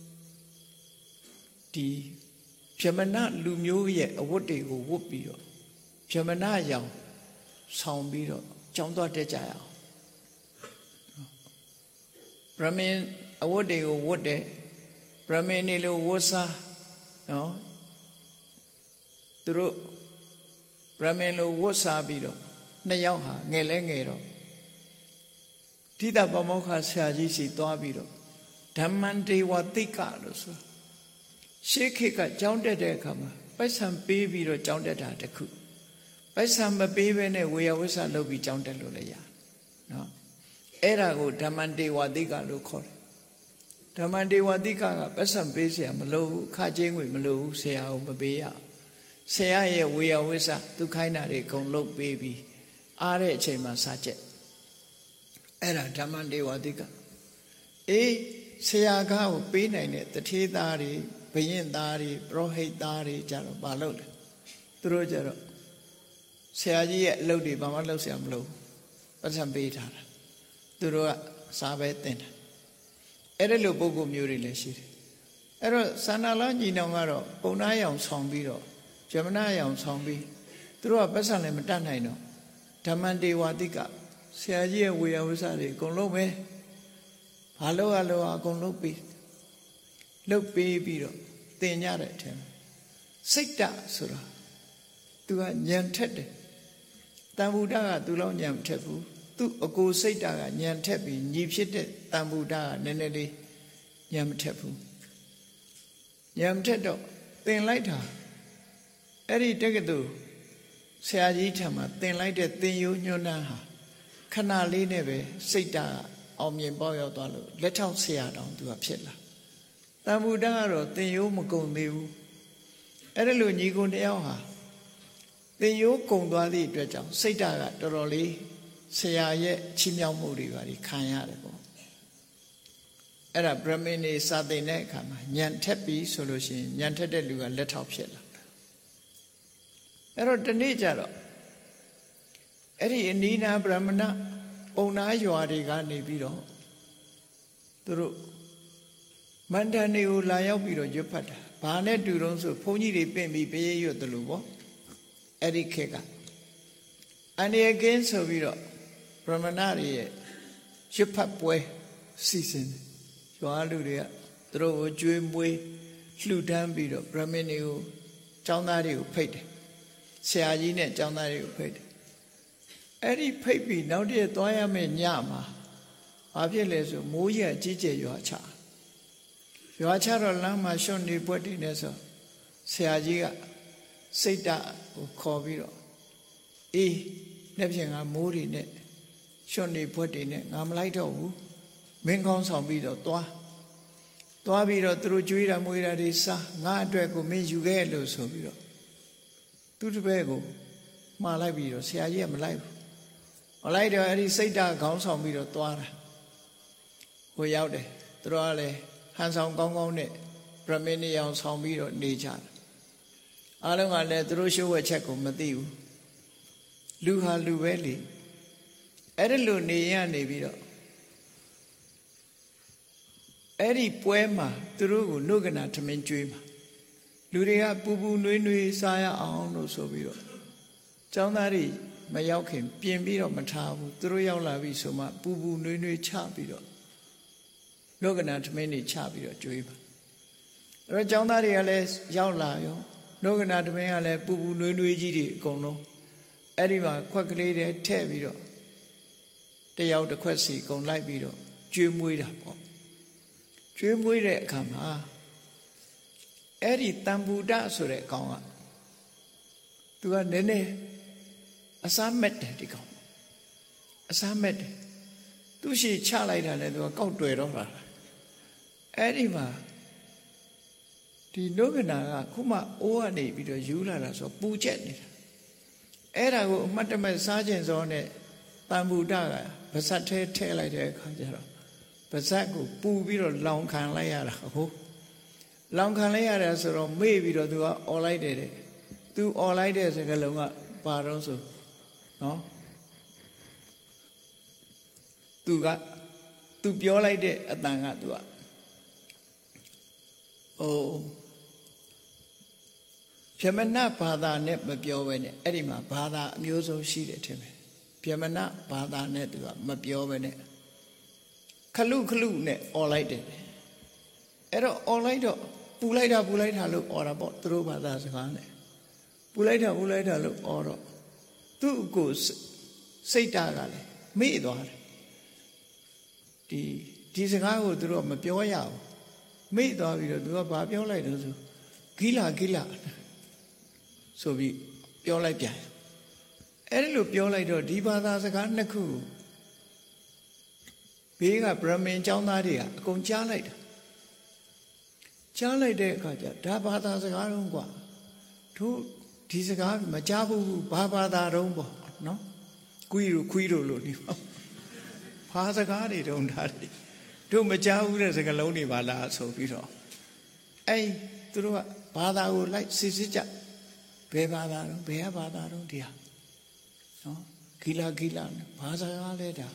ဒီဗြဟ္မဏလူမျိုးရဲ့အဝတ်တွေကိုဝတ်ပြီးတော့ဗြဟ္မဏရောင်ဆောင်ပြီးတော့ကျောင်းသွားတက်ကြရအောင်ဗြဟ္မင်းအဝတ်တွေကိုဝတ်တယ်ဗြဟ္မင်းနေလို့ဝတ်စားနော်သူတို့ဗြဟ္မင်းလို့ဝတ်စားပြီးတော့နှစ်ယောက်ဟာငယ်လဲငယ်တော့တိတပမောက္ခဆရာကြီးစီသွားပြီးတော့ဓမ္မံဒေဝတိကလို့ဆိုရှေးခေတ်ကကျောင်းတက်တဲ့အခါမှာပိုက်ဆံပေးပြီးတော့ကျောင်းတက်တာတခုပိုက်ဆံမပေးဘဲနဲ့ဝေယဝိဆလုပ်ပြီးကျောင်းတက်လို့လည်းရနော်အဲ့ဒါကိုဓမ္မံဒေဝတိကလို့ခေါ်တယ်ဓမ္မံဒေဝတိကပိုက်ဆံပေးเสียမလို့ခကြေးငွေမလို့ဆရာကိုမပေးရဆရာရဲ့ဝေယဝိဆသူခိုင်းတာတွေအကုန်လုပ်ပေးပြီးအားတဲ့အချိန်မှာစာချက်အဲ့ဒါဓမ္မံဒေဝတိကဆရာကားကိုပေးနိုင်တဲ့တထေးသားတွေဘယင်သားတွေပရောဟိတ်သားတွေကြတော့မလုပ်လဲသူတို့ကြတော့ဆရာကြီးရဲ့အလုပ်တွေဘာမှလုပ်ဆရာမလုပ်ပတ်စံပေးထားတာသူတို့ကစာပဲသင်တာအဲ့ဒီလိုပုဂ္ဂိုလ်မျိုးတွေလည်းရှိတယ်အဲ့တော့သန္တာလညီနောင်ကတော့ပုံနာရောင်ဆောင်ပြီးတော့ဗြဟ္မဏရောင်ဆောင်ပြီးသူတို့ကပတ်စံလည်းမတတ်နိုင်တော့ဓမ္မံဒေဝတိကဆရာကြီးရဲ့ဝေယဝိဆတွေအကုန်လုံးပဲဘာလို့အကုန်လုံးပြီးလှုပ်ပေးပြီးတော့သင်ကြတဲ့အထင်စိတ်တဆိုတာသူကဉာဏ်ထက်တယ်တန်ဗုဒ္ဓကသူလောက်ဉာဏ်မထက်ဘူးသူအကိုစိတ်တကဉာဏ်ထက်ပြီးညီဖြစ်တဲ့တန်ဗုဒ္ဓကနည်းနည်းလေးဉာဏ်မထက်ဘူးဉာဏ်မထက်တော့သင်လိုက်တာအဲ့ဒီတက္ကသိုလ်ဆရာကြီးထံမှာသင်လိုက်တဲ့သင်ယူညွှန်းနှန်းဟာခဏလေးနဲ့ပဲစိတ်တအောင်မြင်ပေါက်ရောက်သွားလို့လက်ထောက်ဆရာတောင်သူကဖြစ်လာတန်ဗုဒ္ဓကတော့သင်ရိုးမကုန်သေးဘူးအဲ့ဒါလို့ညီကိုတယောက်ဟာသင်ရိုးကုန်သွားသည့်အတွက်ကြောင့်စိတ်ဓာတ်ကတော်တော်လေးဆရာရဲ့ချီးမြှောက်မှုတွေပါခံရတယ်ပေါ့အဲ့ဒါဗြဟ္မင်းနေစာသင်တဲ့အခါမှာဉာဏ်ထက်ပြီးဆိုလို့ရှိရင်ဉာဏ်ထက်တဲ့လူကလက်ထောက်ဖြစ်လာအဲ့တော့ဒီနေ့ကျတော့အဲ့ဒီအနိနာဗြဟ္မဏပုံနာရွာတွေကနေပြီးတော့သူတို့မန္တန်တွေကိုလာရောက်ပြီးတော့ရွတ်ဖတ်တာဘာနဲ့တူတုံးဆိုဘုန်းကြီးတွေပင့်ပြီးပေးရွတ်တယ်လို့ပေါ့အဲ့ဒီခေတ်ကအန္တရာယ်ကင်းဆိုပြီးတော့ဗြဟ္မဏတွေရဲ့ရွတ်ဖတ်ပွဲစီစဉ်တယ်ရွာလူတွေကသူတို့ကိုကျွေးမွေးလှူဒန်းပြီးတော့ဗြဟ္မင်းတွေကိုကျောင်းသားတွေကိုဖိတ်တယ်ဆရာကြီးနဲ့ကျောင်းသားတွေကိုဖိတ်တယ်အဲ့ဒီဖိတ်ပြီးနောက်တည့်သွားရမယ့်ညမှာဘာဖြစ်လဲဆိုမိုးရက်ကြီးကျယ်ရွာချရွာချတော့လမ်းမှာရွှွန်နေပွက်တည်နေဆိုဆရာကြီးကစိတ်ဓာတ်ကိုခေါ်ပြီးတော့အေးလက်ဖြင့်ငါမိုးတွေနဲ့ရွှွန်နေပွက်တည်နဲ့ငါမလိုက်တော့ဘူးမင်းကောင်းဆောင်ပြီးတော့သွားပြီးတော့သူတို့ကြွေးတာမွေးတာတွေစားငါအတွက်ကိုမင်းယူခဲ့လို့ဆိုပြီးတော့သူတပည့်ကိုမှားလိုက်ပြီးတော့ဆရာကြီးကမလိုက်ဘူးမလိုက်တော့အဲ့ဒီစိတ်ဓာတ်ခေါင်းဆောင်ပြီးတော့သွားတာဟိုရောက်တယ်သူတို့ကလည်းဟန်ဆောင်ကောင်းကောင်းနဲ့ဗြဟ္မင်းနေအောင်ဆောင်ပြီးတော့နေကြတယ်အားလုံးကလည်းသူတို့ရှိုးဝဲချက်ကိုမသိဘူးလူဟာလူပဲလေအဲ့ဒီလိုနေရနေပြီးတော့အဲ့ဒီပွဲမှာသူတို့ကိုနှုတ်ကနာထမင်းကျွေးမှာလူတွေကပူပူနွေးနွေးစားရအောင်လို့ဆိုပြီးတော့ကျောင်းသားတွေမရောက်ခင်ပြင်ပြီးတော့မထားဘူးသူတို့ရောက်လာပြီဆိုမှပူပူနွေးနွေးချပြီးတော့နှုတ်ကနာထမင်းတွေချပြီးတော့ကျွေးမှာအဲ့တော့ကျောင်းသားတွေကလည်းရောက်လာရောနှုတ်ကနာထမင်းကလည်းပူပူနွေးနွေးကြီးတွေအကုန်လုံးအဲ့ဒီမှာခွက်ကလေးတွေထည့်ပြီးတော့တယောက်တစ်ခွက်စီကုန်လိုက်ပြီးတော့ကျွေးမွေးတာပေါ့ကျွေးမွေးတဲ့အခါမှာအဲ့ဒီတံပူဒဆိုတဲ့အကောင်ကသူကနည်းနည်းအစားမက်တယ်ဒီကောင်အစားမက်တယ်သူရှိချလိုက်တာလည်းသူကကောက်တွေ့တော့တာအဲ့ဒီမှာဒီနှုတ်ကနာကခုမှအိုးကနေပြီးတော့ယူလာတာဆိုပူချက်နေတာအဲ့ဒါကိုအမှတ်တမဲ့စားခြင်းစောနဲ့တံပူဒကဗစက်ထဲလိုက်တဲ့အခါကျတော့ဗစက်ကိုပူပြီးတော့လောင်ခံလိုက်ရတာဟုတ်လောင်ခံလိုက်ရတာဆိုတော့မေ့ပြီးတော့သူကអော်လိုက်တယ်တဲ့သူអော်လိုက်တဲ့စကားလုံးကပါတော့ဆိုနော်သူပြောလိုက်တဲ့အတန်ကသူကဗြဟ္မဏဘာသာနဲ့မပြောဘဲနဲ့အဲ့ဒီမှာဘာသာအမျိုးစုံရှိတယ်ထင်တယ်ဗြဟ္မဏဘာသာနဲ့သူကမပြောဘဲနဲ့ခလုနဲ့អော်လိုက်တယ်အဲ့တော့អော်လိုက်တော့ပူလိုက်တာလို့អော်တာပေါ့သူတို့ဘာသာစကားနဲ့ပူလိုက်တာလို့អော်တော့သူ့ကိုစိတ်ဓာတ်ကလည်းမေ့သွားတယ်ဒီစကားကိုသူတို့မပြောရဘူးမေ့သွားပြီးတော့သူကဘာပြောလိုက်တော့ဆိုဂိလာဆိုပြီးပြောလိုက်ပြန်အဲ့ဒီလိုပြောလိုက်တော့ဒီဘာသာစကားနှစ်ခုဘေးကဗြဟ္မင်းကျောင်းသားတွေကအကုန်ကြားလိုက်တာကြားလိုက်တဲ့အခါကျဒါဘာသာစကားတော့ကွာတို့ဒီစကားမကြားဘူးဘာဘာသာတော့ပေါ့နော်ခွီးတို့လို့နေပါဘာစကားတွေတုံးတာတွေတို့မကြားဘူးတဲ့စကားလုံးတွေပါလားဆိုပြီးတော့အဲ့သူတို့ကဘာသာကိုလိုက်စစ်ကြဘယ်ဘာသာတော့ဘယ်ဘာသာတော့တရားနော်ဂိလာဘာစကားလဲဒါ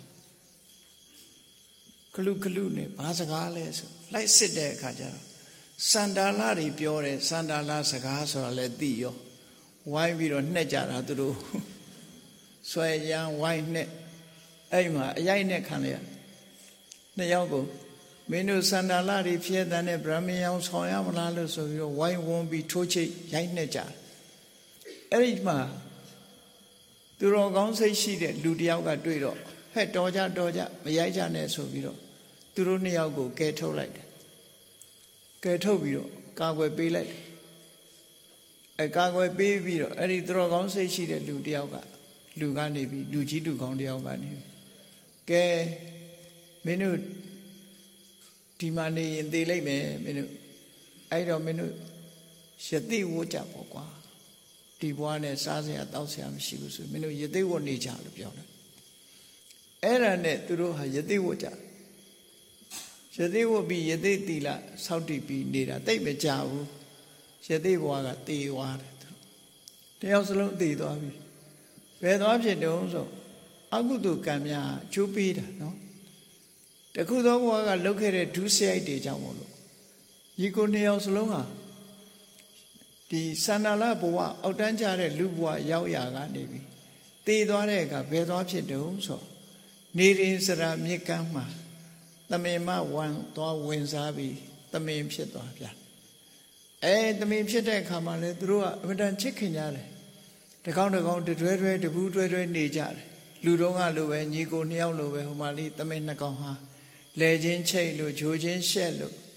ကလုနဲ့ဘာစကားလဲဆိုလိုက်စစ်တဲ့အခါကျတော့စန္ဒာလတွေပြောတယ်စန္ဒာလစကားဆိုတာလည်းသိရောဝိုင်းပြီးတော့နှက်ကြတာသူတို့ဆွဲရန်ဝိုင်းနှက်အဲ့မှာအရိုက်နဲ့ခံလိုက်ရနှစ်ယောက်ကိုမင်းတို့စန္ဒာလတွေဖြဲတန်းတဲ့ဗြဟ္မယောင်ဆောင်ရမလားလို့ဆိုပြီးတော့ဝိုင်းဝန်းပြီးထိုးချိတ်ရိုက်နှက်ကြအဲ့ဒီမှာသူတော်ကောင်းစိတ်ရှိတဲ့လူတယောက်ကတွေ့တော့ဟဲ့တော်ကြမရိုက်ကြနဲ့ဆိုပြီးတော့သူတို့နှစ်ယောက်ကိုကဲထုတ်လိုက်တယ်ကဲထုတ်ပြီးတော့ကာကွယ်ပေးလိုက်တယ်ကာကွယ်ပေးပြီးတော့အဲ့ဒီသူတော်ကောင်းစိတ်ရှိတဲ့လူတယောက်ကလူကနေပြီးလူကြီးလူကောင်းတယောက်ကနေကဲမင်းတို့ဒီမှာနေရင်သေလိုက်မယ်မင်းတို့အဲ့တော့မင်းတို့ယသိဝတ်ကြပေါ့ကွာဒီဘွားနဲ့စားစရာတောက်စရာမရှိဘူးဆိုမင်းတို့ယသိဝတ်နေကြလို့ပြောတယ်အဲ့ဒါနဲ့သူတို့ဟာယသိဝတ်ကြယသိဝတ်ပြီးယသိတိလစောက်တည်ပြီးနေတာတိတ်မကြဘူးယသိဘွားကသေသွားတယ်တယောက်စလုံးသေသွားပြီဘယ်သွားဖြစ်တုံးဆိုအကုသိုလ်ကံများကျိုးပေးတာနော်တခုသောဘွားကလုပ်ခဲ့တဲ့ဒုစရိုက်တွေကြောင့်မို့လို့ညီကိုနှစ်ယောက်စလုံးဟာဒီသန္တာလဘဝအောက်တန်းကြတဲ့လူဘဝရောက်ရာကနေပြီသေသွားတဲ့အခါဘယ်သွားဖြစ်တုံးဆိုနေရင်စရာမြစ်ကမ်းမှာသမင်မဝံသွားဝင်စားပြီးသမင်ဖြစ်သွားဗျာသမင်ဖြစ်တဲ့အခါမှာလေသူတို့ကအမတန်ချစ်ခင်ကြတယ်တကောင်းတတွဲတပူးတွဲနေကြတယ်လူတော်ကလိုပဲညီကိုနှစ်ယောက်လိုပဲဟိုမှာလေးသမင်နှစ်ကောင်ဟာလဲချင်းချိတ်လို့ဂျိုချင်းရှက်လို့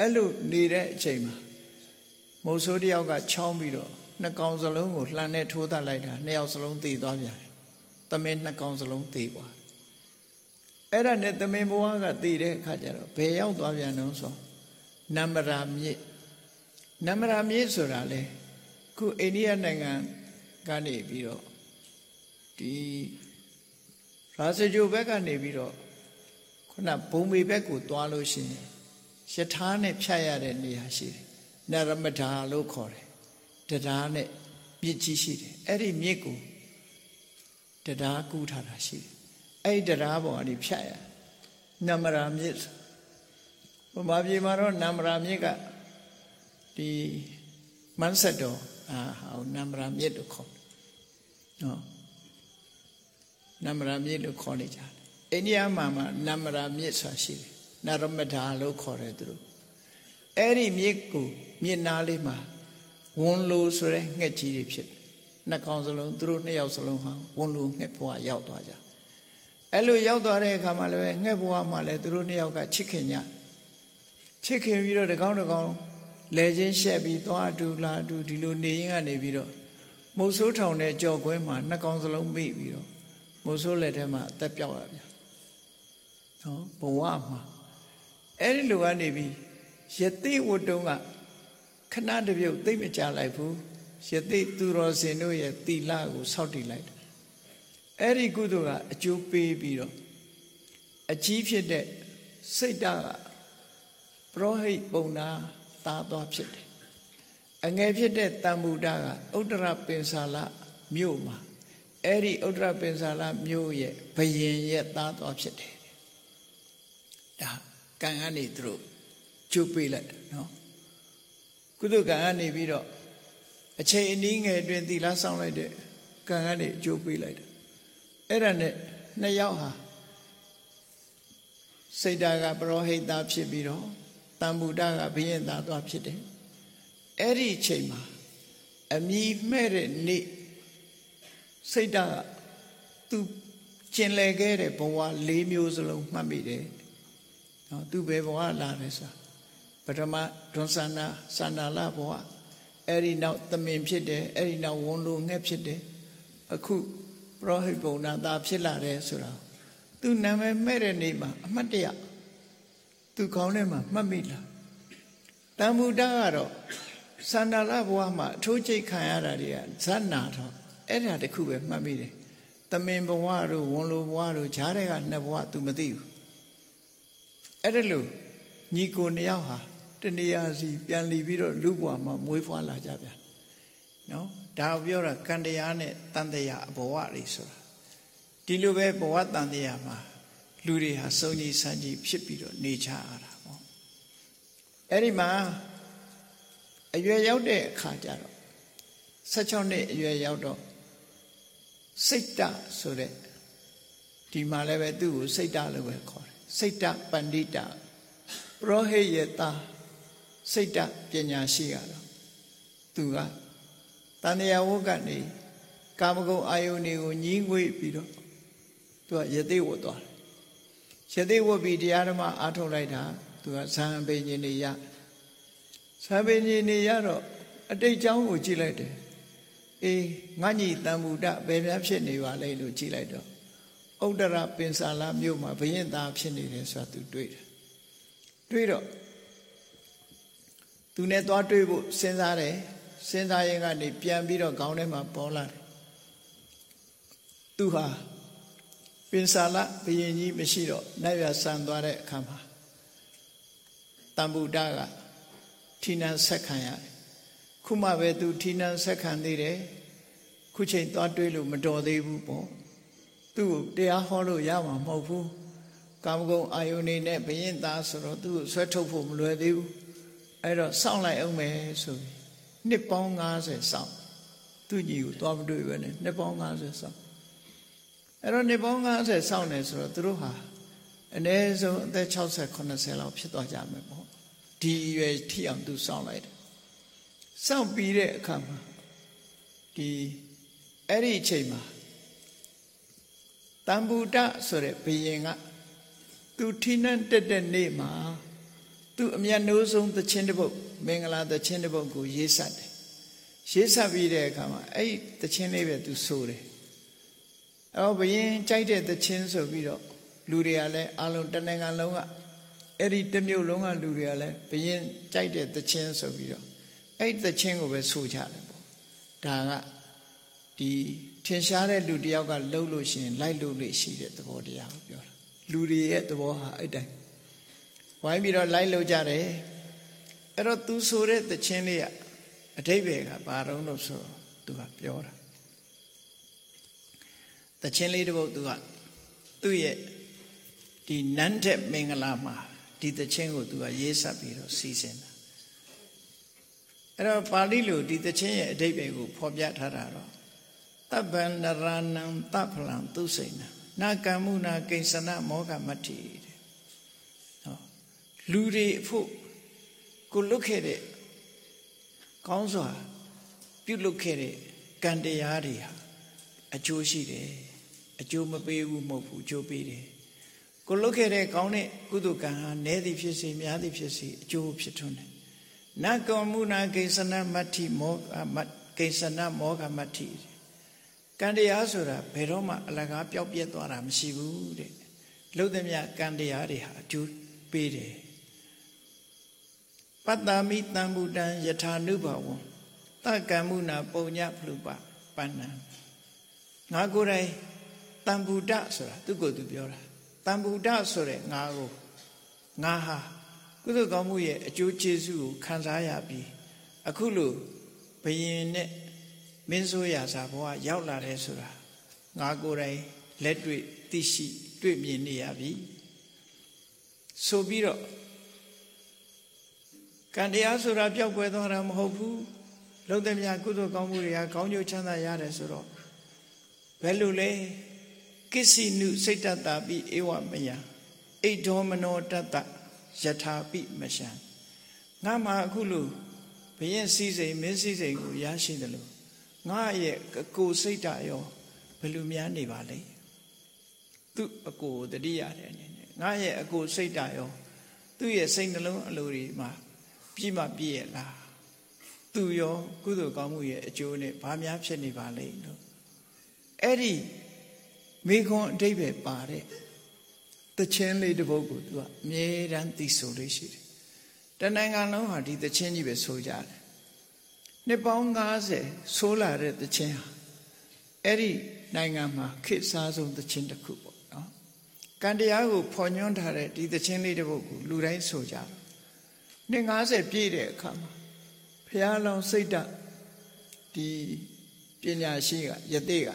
အဲ့လိုနေတဲ့အချိန်မှာမိုးဆိုးတယောက်ကချောင်းပြီးတော့နှစ်ကောင်စလုံးကိုလှန်နဲ့ထိုးသတ်လိုက်တာနှစ်ယောက်စလုံးသေသွားပြန်တယ်သမင်းနှစ်ကောင်စလုံးသေသွားအဲ့ဒါနဲ့သမင်းဘဝကသေတဲ့အခါကျတော့ဘယ်ရောက်သွားပြန်တော့ဆိုနမရာမြစ်နမရာမြစ်ဆိုတာလေခုအိန္ဒိယနိုင်ငံကနေပြီးတော့ဒီရာဇဂိုဘက်ကနေပြီးတော့ခုနဘုံမေဘက်ကိုသွားလို့ရှိရင်ယထာနဲ့ဖြတ်ရတဲ့နေရာရှိတယ်နရမဒါလို့ခေါ်တယ်တရားနဲ့မြစ်ကြီးရှိတယ်အဲ့ဒီမြစ်ကိုတရားကူးထားတာရှိတယ်အဲ့ဒီတရားပေါ်ကနေဖြတ်ရနမရာမြစ်ဘုမာပြေမှာတော့နမရာမြစ်ကဒီမန်းဆက်တော်ဟောနမရာမြစ်လို့ခေါ်နော်နမရာမြစ်လို့ခေါ်နေကြတယ်အိန္ဒိယမှာနမရာမြစ်ဆိုတာရှိတယ်နရမဒါလို့ခေါ်တယ်သူတို့အဲ့ဒီမြစ်ကိုမြစ်နားလေးမှာဝန်လိုဆိုတဲ့ငှက်ကြီးတွေဖြစ်တယ်နှစ်ကောင်စလုံးသူတို့နှစ်ယောက်စလုံးဟာဝန်လိုငှက်ဘဝရောက်သွားကြအဲ့လိုရောက်သွားတဲ့အခါမှာလည်းငှက်ဘဝမှာလည်းသူတို့နှစ်ယောက်ကချစ်ခင်ကြချစ်ခင်ပြီးတော့တကောင်တကောင်လဲချင်းရှက်ပြီးသွားတူလာတူဒီလိုနေရင်ကနေပြီးတော့မုတ်ဆိုးထောင်တဲ့ကြော်ကွင်းမှာနှစ်ကောင်စလုံးမိပြီးတော့မုတ်ဆိုးလက်ထဲမှာအသက်ပြောက်ရပြန်နော်ဘဝမှာအဲ့ဒီလိုကနေပြီးယသိဝတ္တုံကခဏတပြုတ်သိမကြလိုက်ဘူးယသိသူတော်စင်တို့ရဲ့သီလကိုစောင့်တည်လိုက်တယ်အဲ့ဒီကုသိုလ်ကအကျိုးပေးပြီးတော့အကြီးဖြစ်တဲ့စိတ်ဓာတ်ကပရောဟိတ်ပုံနာသားသွားဖြစ်တယ်အငယ်ဖြစ်တဲ့တမ္ဗုဒ္ဓကဥတ္တရပင်စာလမြို့မှာအဲ့ဒီဥတ္တရပင်စာလမြို့ရဲ့ဘယင်ရဲ့သားသွားဖြစ်တယ်ဒါကံကနေသူတို့ကျုပ်ပေးလိုက်တယ်နော်ကုသကံကနေပြီးတော့အချိန်အနည်းငယ်အတွင်းသီလဆောင်လိုက်တဲ့ကံကနေအကျိုးပေးလိုက်တယ်အဲ့ဒါနဲ့နှစ်ယောက်ဟာစိတ်ဓာတ်ကပရောဟိတဖြစ်ပြီးတော့တမ္ဗုဒ္ဓကဘိယင်သားသွားဖြစ်တယ်အဲ့ဒီအချိန်မှာအမြည်မဲ့တဲ့နေ့စိတ်ဓာတ်ကသူကျင်လည်ခဲ့တဲ့ဘဝ၄မျိုးစလုံးမှတ်မိတယ်နော်သူဘယ်ဘဝလာလဲဆိုတာပထမဒွန်ဆန္နာစန္နာလဘဝအဲ့ဒီနောက်သမင်ဖြစ်တယ်အဲ့ဒီနောက်ဝန်လိုငှက်ဖြစ်တယ်အခုပရောဟိတ်ပုံနာသားဖြစ်လာတယ်ဆိုတာသူနာမည်မဲ့တဲ့နေ့မှာအမှတ်တရသူခေါင်းထဲမှာမှတ်မိလားတမ္ဗုဒ္ဓကတော့စန္နာလဘဝမှာအထိုးကျိတ်ခံရတာတွေကဇတ်နာတော့အဲ့ဒါတခုပဲမှတ်မိတယ်သမင်ဘဝတို့ဝန်လိုဘဝတို့ဈားတွေကနှစ်ဘဝ तू မသိဘူးအဲ့ဒါလို့ညီကိုနှစ်ယောက်ဟာတနေရာစီပြန်လီပြီးတော့လူဘဝမှာမွေးဖွားလာကြပြန်နော်ဒါကိုပြောတာကံတရားနဲ့တန်တရားဘဝတွေဆိုတာဒီလိုပဲဘဝတန်တရားမှာလူတွေဟာစုံကြီးဆန်းကြီးဖြစ်ပြီးတော့နေကြရတာပေါ့အဲ့ဒီမှာအရွယ်ရောက်တဲ့အခါကျတော့16နှစ်အရွယ်ရောက်တော့စိတ်တဆိုတဲ့ဒီမှာလည်းပဲသူ့ကိုစိတ်တလို့ပဲခေါ်တယ်စိတ်တပန္တိတပရောဟိယတာစိတ်တပညာရှိရတော့သူကတဏှာဝုကနေကာမဂုဏ်အာယုန်တွေကိုညှိငွေ့ပြီးတော့သူကယသိဝတ်သွားတယ်ယသိဝတ်ပြီးတရားဓမ္မအားထုတ်လိုက်တာသူကဇံအပိညာဉ်နေရဇံအပိညာဉ်နေရတော့အတိတ်ကြောင်းကိုကြည့်လိုက်တယ်အေးငါညီတမ္ဗုဒ္ဓဘယ်များဖြစ်နေပါလဲလို့ကြည့်လိုက်တော့ဥတ္တရပင်စာလမြို့မှာဘယင်သားဖြစ်နေတယ်ဆိုတာသူတွေ့တယ်တွေ့တော့သူနဲ့သွားတွေ့ဖို့စဉ်းစားတယ်စဉ်းစားရင်ကနေပြန်ပြီးတော့ခေါင်းထဲမှာပေါ်လာတယ်သူဟာပင်စာလဘယင်ကြီးမရှိတော့နိုင်ရဆန်သွားတဲ့အခါမှာတမ္ဗုဒ္ဓကဌိနံဆက်ခံရတယ်ခုမှပဲသူဌိနံဆက်ခံသေးတယ်ခုချိန်သွားတွေ့လို့မတော်သေးဘူးပေါ့သူ့ကိုတရားဟောလို့ရမှာမဟုတ်ဘူးကာမဂုဏ်အာယုန်နေနဲ့ဘယင်သားဆိုတော့သူ့ကိုဆွဲထုတ်ဖို့မလွယ်သေးဘူးအဲ့တော့စောင့်လိုက်အောင်မယ်ဆိုပြီးနှစ်ပေါင်း90စောင့်သူ့ညီကိုသွားမတွေ့ပဲနဲ့နှစ်ပေါင်း90စောင့်အဲ့တော့နှစ်ပေါင်း90စောင့်နေဆိုတော့သူတို့ဟာအနည်းဆုံးအသက်60 90လောက်ဖြစ်သွားကြမယ်ပေါ့ဒီရွယ်ထိအောင်သူစောင့်လိုက်တယ်စောင့်ပြီးတဲ့အခါမှာဒီအဲ့ဒီအချိန်မှာတမ္ဗုဒ္ဓဆိုတဲ့ဘုရင်ကသူဌိနံတက်တဲ့နေ့မှာသူအမြတ်နိုးဆုံးသချင်းတစ်ပုဒ်မင်္ဂလာသချင်းတစ်ပုဒ်ကိုရေးဆက်တယ်ရေးဆက်ပြီးတဲ့အခါမှာအဲ့ဒီသချင်းလေးပဲသူဆိုတယ်အော်ဘယင်းကြိုက်တဲ့သချင်းဆိုပြီးတော့လူတွေကလည်းအလုံးတနိုင်ငံလုံးကအဲ့ဒီတစ်မြို့လုံးကလူတွေကလည်းဘယင်းကြိုက်တဲ့သချင်းဆိုပြီးတော့အဲ့ဒီသချင်းကိုပဲဆိုကြတယ်ပေါ့ဒါကဒီထင်ရှားတဲ့လူတယောက်ကလှုပ်လို့ရှိရင်လိုက်လို့လို့ရှိတဲ့သဘောတရားကိုပြောတာလူတွေရဲ့သဘောဟာအဲ့တိုင်းဝိုင်းပြီးတော့လိုက်လို့ကြတယ်အဲ့တော့သူဆိုတဲ့သချင်းလေးကအဓိပ္ပာယ်ကဘာတုံးလို့ဆိုသူကပြောတာသချင်းလေးတစ်ပုဒ်သူ့ရဲ့ဒီနန်းတဲ့မင်္ဂလာမှာဒီသချင်းကိုသူကရေးဆက်ပြီးတော့စီစဉ်တာအဲ့တော့ပါဠိလိုဒီသချင်းရဲ့အဓိပ္ပာယ်ကိုဖော်ပြထားတာတော့တပ္ပန္နရဏံတဖလံသူစိဏနာကမ္မုနာကိဉ္စနမောဂမတ္တိတဲ့ဟောလူတွေအဖို့ကိုလွတ်ခဲ့တဲ့ကောင်းစွာပြုလုပ်ခဲ့တဲ့ကံတရားတွေဟာအကျိုးရှိတယ်အကျိုးမပေးဘူးမဟုတ်ဘူးအကျိုးပေးတယ်ကိုလွတ်ခဲ့တဲ့ကောင်းတဲ့ကုသိုလ်ကံဟာနည်းသည်ဖြစ်စေများသည်ဖြစ်စေအကျိုးဖြစ်ထွန်းတယ်နကမ္မုနာကိဉ္စနမတ္တိမောကိဉ္စနမောဂမတ္တိကံတရားဆိုတာဘယ်တော့မှအလကားပျောက်ပြက်သွားတာမရှိဘူးတဲ့လှုပ်သမျှကံတရားတွေဟာအကျိုးပေးတယ်ပတ္တမိတံဗုဒ္ဓံယထာနုဘဝံတကမ္မုနာပုံညဖလူပပန္နံငါကိုယ်တိုင်တံဗုဒ္ဓဆိုတာသူကိုယ်သူပြောတာတံဗုဒ္ဓဆိုတဲ့ငါကိုငါဟာကုသိုလ်ကောင်းမှုရဲ့အကျိုးကျေးဇူးကိုခံစားရပြီးအခုလိုဘယင်နဲ့မင်းဆိုးရာစာဘဝရောက်လာတယ်ဆိုတာငါကိုယ်တိုင်လက်တွေ့သိရှိတွေ့မြင်နေရပြီဆိုပြီးတော့ကံတရားဆိုတာပျောက်ကွယ်သွားတာမဟုတ်ဘူးလုံးသမျှကုသိုလ်ကောင်းမှုတွေကကောင်းကျိုးချမ်းသာရတယ်ဆိုတော့ဘယ်လိုလဲကိစီနုစိတ်တတပိဧဝမယဣဒ္ဓောမနောတတယထာပိမရှံငါမှာအခုလိုဘယင်းစည်းစိမ်မင်းစည်းစိမ်ကိုရရှိတယ်လို့ငါရဲ့အကိုစိတ်ဓာတ်ရောဘယ်လိုများနေပါလဲသူ့အကိုတတိယတဲ့အနေနဲ့ငါရဲ့အကိုစိတ်ဓာတ်ရောသူ့ရဲ့စိတ်နှလုံးအလိုတွေမှာပြည့်မပြည့်ရလားသူရောကုသိုလ်ကောင်းမှုရဲ့အကျိုးနဲ့ဘာများဖြစ်နေပါလဲလို့အဲ့ဒီမိခွန်းအဓိပ္ပာယ်ပါတဲ့သချင်းလေးတစ်ပုဒ်ကိုသူကအမြဲတမ်းသိဆိုလေးရှိတယ်တနိုင်ငံလုံးဟာဒီသချင်းကြီးပဲဆိုကြတယ်နှစ်ပေါင်း90ဆိုးလာတဲ့သချင်းဟာအဲ့ဒီနိုင်ငံမှာခေတ်စားဆုံးသချင်းတစ်ခုပေါ့နော်ကံတရားကိုဖော်ညွှန်းထားတဲ့ဒီသချင်းလေးတစ်ပုဒ်ကိုလူတိုင်းဆိုကြတယ်နှစ်90ပြည့်တဲ့အခါမှာဘုရားလောင်းစိတ်ဓာတ်ဒီပညာရှိကယသိက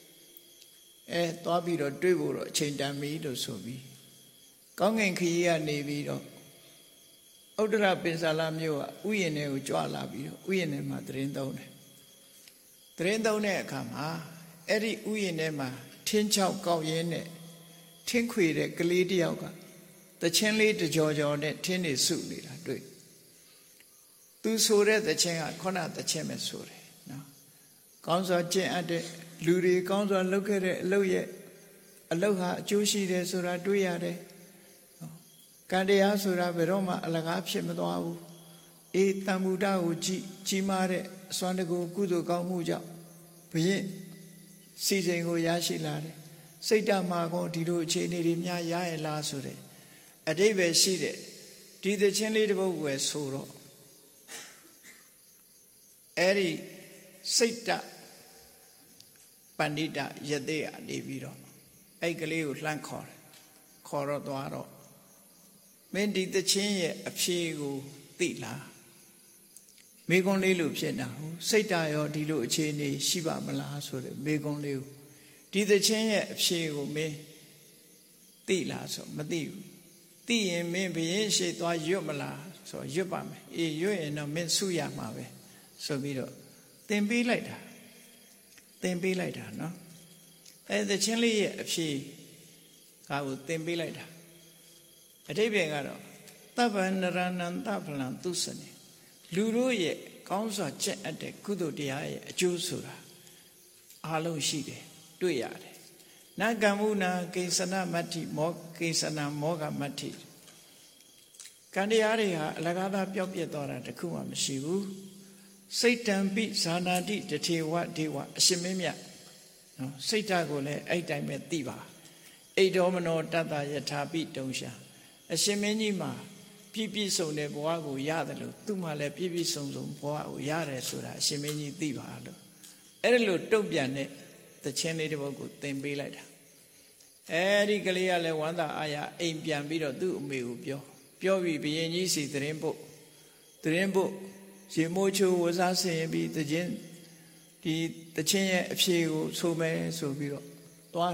သွားပြီးတော့တွေ့ဖို့တော့အချိန်တန်ပြီလို့ဆိုပြီးကောင်းကင်ခရီးကနေပြီးတော့ဥဒ္ဒရပင်စာလမြို့ကဥယျာဉ်ထဲကိုကြွလာပြီးတော့ဥယျာဉ်ထဲမှာသတင်းသုံးတယ်သတင်းသုံးတဲ့အခါမှာအဲ့ဒီဥယျာဉ်ထဲမှာထင်းချောက်ကောက်ရင်းနဲ့ထင်းခွေတဲ့ကလေးတယောက်ကသချင်းလေးတကြောကြောနဲ့ထင်းနေစုနေတာတွေ့သူဆိုတဲ့သချင်းကခုနသချင်းပဲဆိုတယ်နော်ကောင်းစွာကျင့်အပ်တဲ့လူတွေကောင်းစွာလုပ်ခဲ့တဲ့အလုပ်ရဲ့အလုပ်ဟာအကျိုးရှိတယ်ဆိုတာတွေ့ရတယ်ကံတရားဆိုတာဘယ်တော့မှအလကားဖြစ်မသွားဘူးအေးတန်မူတကိုကြီးမားတဲ့အစွမ်းတကူကုသိုလ်ကောင်းမှုကြောင့်ဘုရင်စီစဉ်ကိုရရှိလာတယ်စိတ်ဓာတ်မှာကောဒီလိုအခြေအနေတွေများရရလားဆိုတဲ့အဓိပ္ပာယ်ရှိတဲ့ဒီသချင်းလေးတစ်ပုဒ်ကိုဆိုတော့အဲ့ဒီစိတ်ဓာတ်ပဏိတယသိကနေပြီးတော့အဲ့ကလေးကိုလှမ်းခေါ်တယ်ခေါ်တော့သွားတော့မင်းဒီသချင်းရဲ့အဖြေကိုသိလားမိကွန်းလေးလို့ဖြစ်တာဟုတ်စိတ်ဓာတ်ရောဒီလိုအခြေအနေရှိပါမလားဆိုတဲ့မိကွန်းလေးကိုဒီသချင်းရဲ့အဖြေကိုမင်းသိလားဆိုမသိဘူးသိရင်မင်းဘယင်းရှိသွားရွတ်မလားဆိုရွတ်ပါမယ်အေးရွတ်ရင်တော့မင်းဆုရမှာပဲဆိုပြီးတော့သင်ပေးလိုက်တာနော်အဲသချင်းလေးရဲ့အဖြေကကိုသင်ပေးလိုက်တာအဓိပ္ပာယ်ကတော့တပ္ပန္နရဏံတဖလံသူစနေလူတို့ရဲ့ကောင်းစွာကျင့်အပ်တဲ့ကုသိုလ်တရားရဲ့အကျိုးဆိုတာအားလုံးရှိတယ်တွေ့ရတယ်နကမ္မုနာကိဉ္စနမတ္တိမောကိဉ္စနမောဂမတ္တိကံတရားတွေဟာအလကားသာပြောက်ပြက်သွားတာတခုမှမရှိဘူးစိတ်တံပိဇာနာတိတထေဝဒေဝအရှင်မင်းမြတ်နော်စိတ်ဓာတ်ကိုလည်းအဲ့တိုင်းပဲသိပါဣဒ္ဓောမနောတတ္တယထာပိတုံရှာအရှင်မင်းကြီးမှာပြည့်ပြည့်စုံတဲ့ဘဝကိုရတယ်လို့သူ့မှာလည်းပြည့်ပြည့်စုံစုံဘဝကိုရတယ်ဆိုတာအရှင်မင်းကြီးသိပါလို့အဲ့ဒါလို့တုံ့ပြန်တဲ့သချင်းလေးတစ်ပုဒ်ကိုသင်ပေးလိုက်တာအဲ့ဒီကလေးကလည်းဝမ်းသာအားရအိမ်ပြန်ပြီးတော့သူ့အမေကိုပြောပြီးဘုရင်ကြီးစီသတင်းပို့ရေမိုးချိုးဝစားဆင်ပြီးတချင်းရဲ့အဖြေကိုဆိုမယ်ဆိုပြီးတော့သွား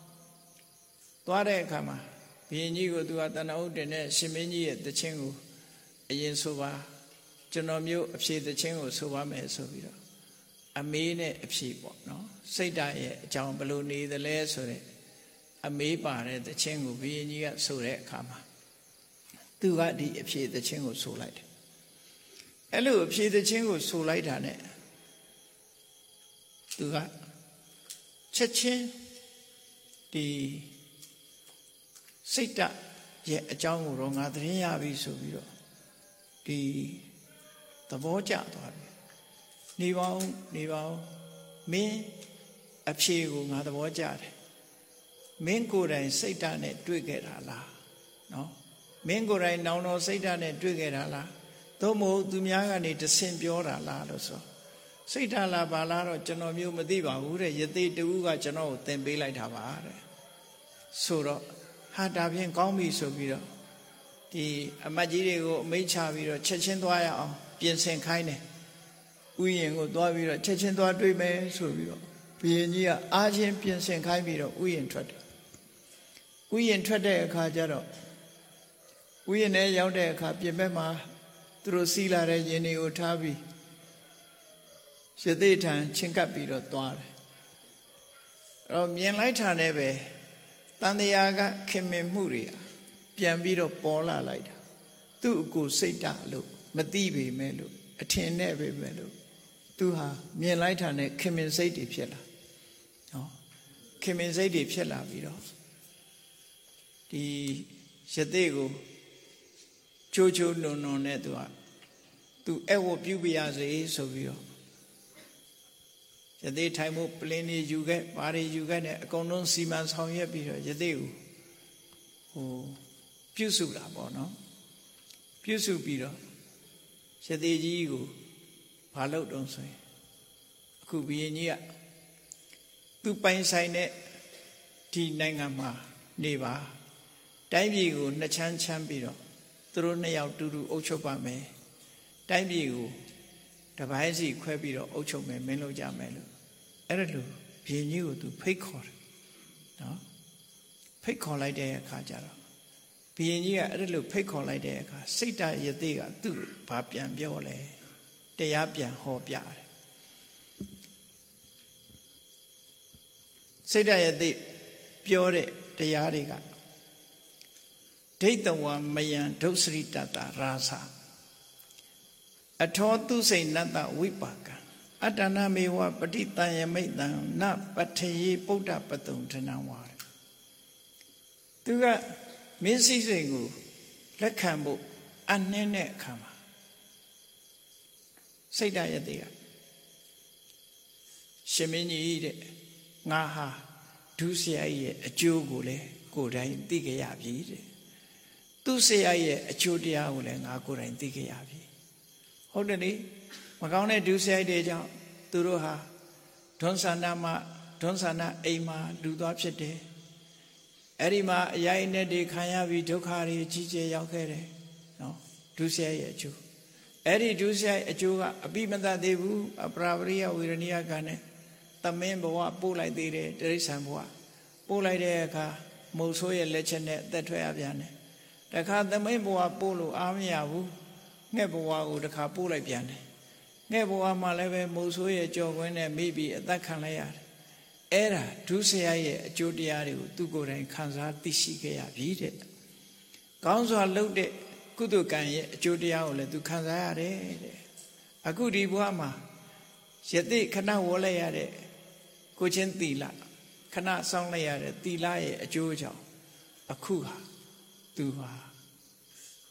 တဲ့အခါမှာဘုရင်ကြီးကိုသူကတဏှာဥဒ္ဒနဲ့ရှင်မင်းကြီးရဲ့တချင်းကိုအရင်ဆိုပါကျွန်တော်မျိုးအဖြေတချင်းကိုဆိုပါမယ်ဆိုပြီးတော့အမေးနဲ့အဖြေပေါ့နော်စိတ်ဓာတ်ရဲ့အကြောင်းဘယ်လိုနေသလဲဆိုတဲ့အမေးပါတဲ့တချင်းကိုဘုရင်ကြီးကဆိုတဲ့အခါမှာသူကဒီအဖြေတချင်းကိုဆိုလိုက်တယ်အဲ့လိုအဖြေတချင်းကိုဆိုလိုက်တာ ਨੇ သူကချက်ချင်းဒီစိတ်ဓာတ်ရဲ့အကြောင်းကိုတော့ငါသတင်းရပြီဆိုပြီးတော့ဒီသဘောကျသွားပြီနေပါဦးမင်းအဖြေကိုငါသဘောကျတယ်မင်းကိုယ်တိုင်စိတ်ဓာတ်နဲ့တွေ့ခဲ့တာလားနော်မင်းကိုယ်တိုင်နောင်တော်စိတ်ဓာတ်နဲ့တွေ့ခဲ့တာလားသို့မဟုတ်သူများကနေတဆင့်ပြောတာလားလို့ဆိုစိတ်ဓာတ်လားဘာလားတော့ကျွန်တော်မျိုးမသိပါဘူးတဲ့ယသိတူကကျွန်တော်ကိုသင်ပေးလိုက်တာပါတဲ့ဆိုတော့ဟာဒါဖြင့်ကောင်းပြီဆိုပြီးတော့ဒီအမတ်ကြီးတွေကိုအမိန့်ချပြီးတော့ချက်ချင်းသွားရအောင်ပြင်ဆင်ခိုင်းတယ်ဥယျာဉ်ကိုသွားပြီးတော့ချက်ချင်းသွားတွေ့မယ်ဆိုပြီးတော့ဘုရင်ကြီးကအားချင်းပြင်ဆင်ခိုင်းပြီးတော့ဥယျာဉ်ထွက်တယ်ဥယျာဉ်ထွက်တဲ့အခါကျတော့ဥယျာဉ်ထဲရောက်တဲ့အခါပြင်ဘက်မှာသူတို့စီးလာတဲ့ရင်တွေကိုထားပြီးရသေးထံချင်းကပ်ပြီးတော့သွားတယ်အဲ့တော့မြင်လိုက်တာနဲ့ပဲတန်တရားကခင်မင်မှုတွေပြန်ပြီးတော့ပေါ်လာလိုက်တာသူ့အကိုစိတ်ဓာတ်လို့မသိပေမဲ့လို့အထင်နဲ့ပဲမဲ့လို့သူဟာမြင်လိုက်တာနဲ့ခင်မင်စိတ်တွေဖြစ်လာနော်ခင်မင်စိတ်တွေဖြစ်လာပြီးတော့ဒီရသေးကိုချိုးနုံနဲ့သူအဲ့ဝပြုပြရစေဆိုပြီးတော့ယသိထိုင်မှုပလင်းတွေယူခဲ့ဘာတွေယူခဲ့နဲ့အကုန်လုံးစီမံဆောင်ရွက်ပြီးတော့ယသိကိုပြုစုတာပေါ့နော်ပြုစုပြီးတော့ယသိကြီးကိုဘာလုပ်တုံးဆိုရင်အခုဘုရင်ကြီးကသူပိုင်ဆိုင်တဲ့ဒီနိုင်ငံမှာနေပါတိုင်းပြည်ကိုနှစ်ချမ်းပြီးတော့သူတို့နှစ်ယောက်တူတူအုပ်ချုပ်ပါမယ်တိုင်းပြည်ကိုတပိုင်းစီခွဲပြီးတော့အုပ်ချုပ်မယ်မင်းလုပ်ကြမယ်လို့အဲ့ဒါလို့ဘုရင်ကြီးကိုသူဖိတ်ခေါ်တယ်နော်ဖိတ်ခေါ်လိုက်တဲ့အခါကျတော့ဘုရင်ကြီးကအဲ့ဒါလို့ဖိတ်ခေါ်လိုက်တဲ့အခါစိတ်ဓာတ်ယသိကသူ့ဘာပြန်ပြောလဲတရားပြန်ဟောပြတယ်စိတ်ဓာတ်ယသိပြောတဲ့တရားတွေကဒိဋ္ဌဝမယံဒုစရိတတရာသအထောသူစိတ်နတ္တဝိပါကံအတ္တနာမေဝပฏิတံယမိတ်တံနပထယေပုဒ္ဓပတုံထနံဝါသူကမင်းစိစိတ်ကိုလက်ခံဖို့အနှင်းတဲ့အခါမှာစိတ်ဓာတ်ယသိကရှင်မင်းကြီးတဲ့ငါဟာဒုစရိုက်ရဲ့အကျိုးကိုလည်းကိုယ်တိုင်သိကြရပြီတဲ့သူစရိုက်ရဲ့အကျိုးတရားကိုလည်းငါကိုယ်တိုင်သိကြရပြီဟုတ်တယ်လေမကောင်းတဲ့ဒုစရိုက်တွေကြောင့်သူတို့ဟာဒွန်းဆန္ဒအိမ်မှာလူသွားဖြစ်တယ်အဲ့ဒီမှာအရိုက်နဲ့တွေခံရပြီးဒုက္ခတွေကြီးကျယ်ရောက်ခဲ့တယ်နော်ဒုစရိုက်ရဲ့အကျိုးအဲ့ဒီဒုစရိုက်အကျိုးကအပိမတတ်သေးဘူးအပရာပရိယဝေရဏိယကံနဲ့သမင်းဘဝပို့လိုက်သေးတယ်တိရိစ္ဆာန်ဘဝပို့လိုက်တဲ့အခါမုတ်ဆိုးရဲ့လက်ချက်နဲ့အသက်ထွက်ရပြန်တယ်တခါသမင်းဘဝပို့လို့အားမရဘူးငှက်ဘဝကိုတခါပို့လိုက်ပြန်တယ်ငှက်ဘဝမှာလည်းပဲမုတ်ဆိုးရဲ့ကြော်ခွင်းနဲ့မိပြီးအသက်ခံလိုက်ရတယ်အဲ့ဒါဒုစရိုက်ရဲ့အကျိုးတရားတွေကိုသူကိုယ်တိုင်ခံစားသိရှိခဲ့ရပြီတဲ့ကောင်းစွာလုပ်တဲ့ကုသိုလ်ကံရဲ့အကျိုးတရားကိုလည်းသူခံစားရတယ်တဲ့အခုဒီဘဝမှာယသိခဏဝေါ်လိုက်ရတဲ့ကိုချင်းသီလခဏစောင့်လိုက်ရတဲ့သီလရဲ့အကျိုးကြောင့်အခုဟာသူဟာပ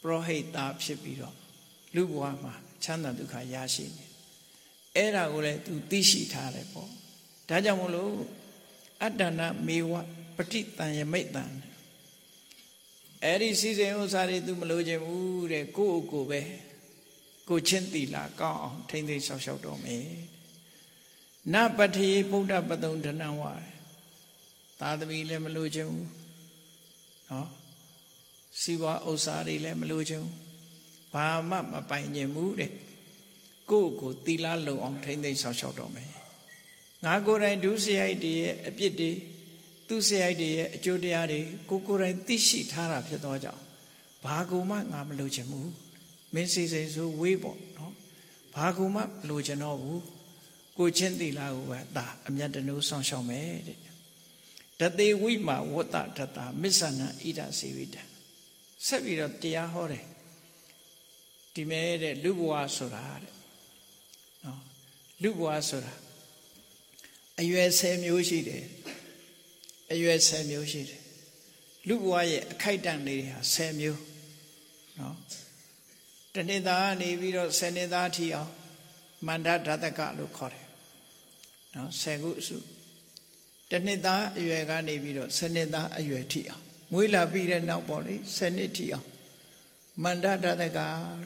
ရောဟိတဖြစ်ပြီးတော့လူဘဝမှာချမ်းသာဒုက္ခရရှိနေအဲ့ဒါကိုလည်းသူသိရှိထားတယ်ပေါ့ဒါကြောင့်မို့လို့အတ္တနာမေဝပဋိတံယမိတ်တံအဲ့ဒီစီစဉ်ဥစ္စာတွေသူမလိုချင်ဘူးတဲ့ကိုယ့်ကိုယ်ပဲကိုချင်းတီလာကောင်းအောင်ထိမ့်သိမ်းဆောက်ရှောက်တော်မယ်နပတ္ထိဗုဒ္ဓပတုံဒနံဝါသာသမီလည်းမလိုချင်ဘူးနော်စီဝါဥစ္စာတွေလည်းမလိုချင်ဘူးဘာမှမပိုင်ချင်ဘူးတဲ့ကိုယ့်ကိုသီလလုံအောင်ထိမ့်သိမ်းဆောက်ရှောက်တော်မယ်ငါကိုယ်တိုင်ဒုစရိုက်တွေရဲ့အပြစ်တွေသူစရိုက်တွေရဲ့အကျိုးတရားတွေကိုယ်တိုင်သိရှိထားတာဖြစ်သောကြောင့်ဘာကူမှငါမလိုချင်ဘူးမင်းစီစိန်ဆိုဝေးပေါ့နော်ဘာကူမှမလိုချင်တော့ဘူးကိုချင်းသီလကိုပဲဒါအမြတ်တနိုးဆောင်ရှောက်မယ်တဲ့တသေဝိမာဝတ္တတတမစ္ဆနံဣဒစေဝိတံဆက်ပြီးတော့တရားဟောတယ်ဒီမဲ့တဲ့လူဘဝဆိုတာတဲ့နော်လူဘဝဆိုတာအရွယ်10မျိုးရှိတယ်အရွယ်10မျိုးရှိတယ်လူဘဝရဲ့အခိုက်အတန့်လေးတွေဟာ10မျိုးနော်တနှစ်သားကနေပြီးတော့10နှစ်သားထိအောင်မန္တဓာတကလို့ခေါ်တယ်နော်10ခုအစုတနှစ်သားအရွယ်ကနေပြီးတော့10နှစ်သားအရွယ်ထိအောင်မွေးလာပြီးတဲ့နောက်ပေါ့လေ10နှစ်ထိအောင်မန္တဓာတက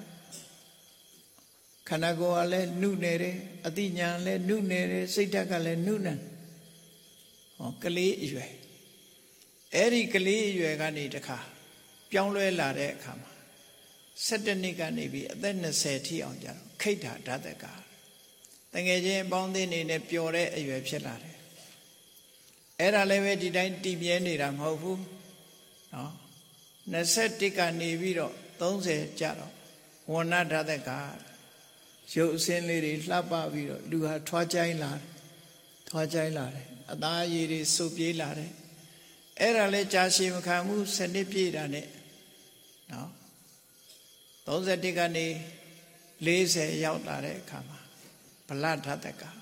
ခန္ဓာကိုယ်ကလည်းနုနေတယ်အတိညာလည်းနုနေတယ်စိတ်ဓာတ်ကလည်းနုနေဟောကလေးအရွယ်အဲ့ဒီကလေးအရွယ်ကနေတခါပြောင်းလဲလာတဲ့အခါမှာ17နှစ်ကနေပြီးအသက်20ထိအောင်ကြတော့ခိဋ္ဌဓာတကတငယ်ချင်းအပေါင်းအသင်းနေနဲ့ပျော်တဲ့အရွယ်ဖြစ်လာတယ်အဲ့ဒါလည်းပဲဒီတိုင်းတည်မြဲနေတာမဟုတ်ဘူးနော်21ကနေပြီးတော့30ကြတော့ဝဏဓာတကရုပ်အစင်းလေးတွေလှပပြီးတော့လူဟာထွားကြိုင်းလာတယ်ထွားကြိုင်းလာတယ်အသားရည်တွေစုပ်ပြေးလာတယ်အဲ့ဒါလည်းကြာရှည်မခံဘူးစနစ်ပြည့်တာနဲ့နော်31ကနေ40ရောက်လာတဲ့အခါမှာဗလဓာတက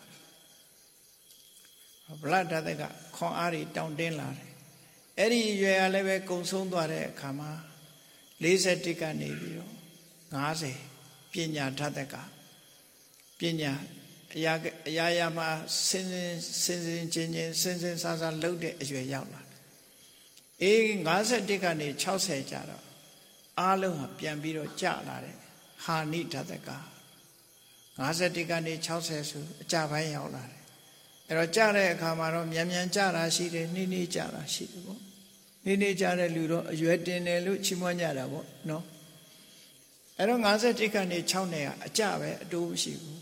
ဗလဓာတကခွန်အားတွေတောင့်တင်းလာတယ်အဲ့ဒီရွယ်ကလည်းပဲကုံဆုံးသွားတဲ့အခါမှာ41ကနေပြီးတော့50ပညာဓာတကပညာအရာမှာစင်စားစားလှုပ်တဲ့အရွယ်ရောက်လာအေး51ကနေ60ကျတော့အားလုံးဟာပြန်ပြီးတော့ကျလာတယ်ဟာနိဓာတက51ကနေ60ဆိုအကြပိုင်းရောက်လာတယ်အဲ့တော့ကျတဲ့အခါမှာတော့မြန်မြန်ကျတာရှိတယ်နှီးနှီးကျတာရှိတယ်ပေါ့နှီးနှီးကျတဲ့လူတော့အရွယ်တင်တယ်လို့ချီးမွမ်းကြတာပေါ့နော်အဲ့တော့51ကနေ6နဲ့ကအကြပဲအတိုးမရှိဘူး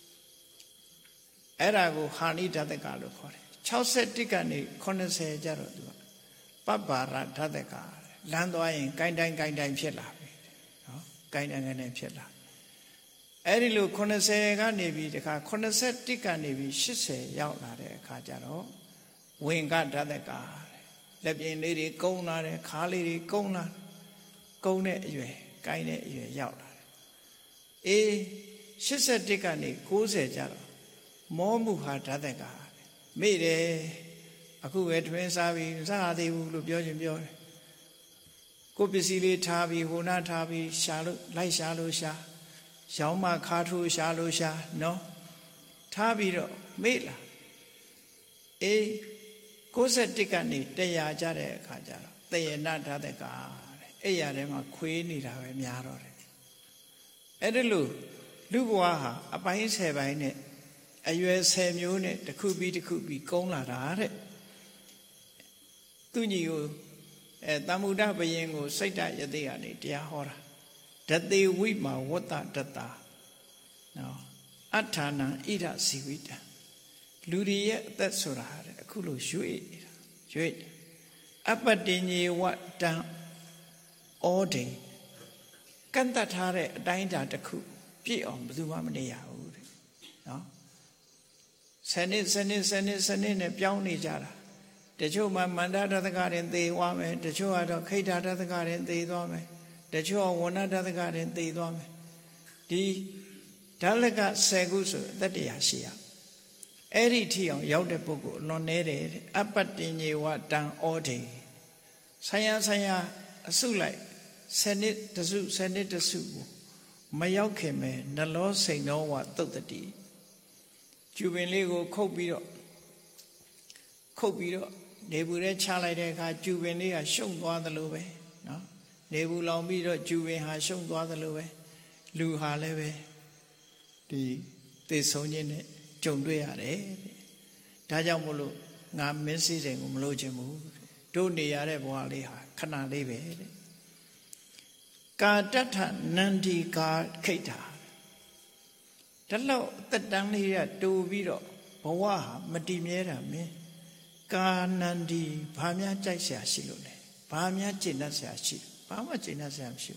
အဲ့ဒါကိုဟာနိဓာတကလို့ခေါ်တယ်61ကနေ80ကျတော့သူကပပ္ပါရဓာတကလမ်းသွားရင်ကိုင်းတိုင်းဖြစ်လာပြီနော်ကိုင်းတိုင်းဖြစ်လာအဲ့ဒီလို80ကနေပြီးတခါ81ကနေပြီး80ရောက်လာတဲ့အခါကျတော့ဝင်ကဓာတကလက်ပြင်လေးတွေကုန်းလာတယ်ခါလေးတွေကုန်းလာကုန်းတဲ့အရွယ်ကိုင်းတဲ့အရွယ်ရောက်လာတယ်အေး81ကနေ90ကျတော့မောမှုဟာဓာတကမိတယ်အခုပဲတွင်စားပြီးစားသေးဘူးလို့ပြောခြင်းပြောတယ်ကိုပစ္စည်းလေးထားပြီးဟိုနာထားပြီးရှာလို့လိုက်ရှာလို့ရှာရောင်းမခါထိုးရှာလို့ရှာနော်ထားပြီးတော့မေ့လာအေး61ကနေ100ကျတဲ့အခါကျတော့တယေနဓာတကတဲ့အဲ့ရထဲမှာခွေးနေတာပဲများတော့တယ်အဲ့ဒါလို့လူဘဝဟာအပိုင်း10ပိုင်းနဲ့အရွယ်10မျိုးနဲ့တစ်ခုပြီးတစ်ခုပြီးကုန်းလာတာတဲ့သူညီကိုတမ္မုဒ္ဒဘယင်ကိုစိတ်တရသေးကနေတရားဟောတာဓသေဝိမာဝတ္တတတနော်အဋ္ဌာနံဣဒစီဝိတံလူတွေရဲ့အသက်ဆိုတာတဲ့အခုလိုရွေ့အပတ္တိညေဝတံဩဒေကန့်တတ်ထားတဲ့အတိုင်းအတာတစ်ခုပြည့်အောင်ဘယ်သူမှမနေရဘူးတဲ့နော်စနစ်နဲ့ပြောင်းနေကြတာတချို့မှမန္တဓာတကရင်သေသွားမယ်တချို့ကတော့ခိဋ္ဌဓာတကရင်သေသွားမယ်တချို့ဝဏဓာတကရင်သေသွားမယ်ဒီဓာလက10ခုဆိုအသက်တရားရှိရအဲ့ဒီထိအောင်ရောက်တဲ့ပုဂ္ဂိုလ်လွန်နေတယ်အပတ္တိညေဝတံဩဒေဆိုင်ရာအစုလိုက် Senit tasu Mayokeme Nalo say no what thought Juvenile Copiro Nebure Chalade Juvenile has shown the Lube no Nebula Miro Juve has shown the Lube Lu Haleve the Sonine Jonduare Tajamulu Nam Messi and Umlojamu don't the Arabwaliha Kana Leve Kadata Nandi Ka Kaita Talo that down here to Viro Bawaha Madimera me Ka Nandi Pamia Jaisia Silune Pamia Jinasiashi Pama Jinasiamshi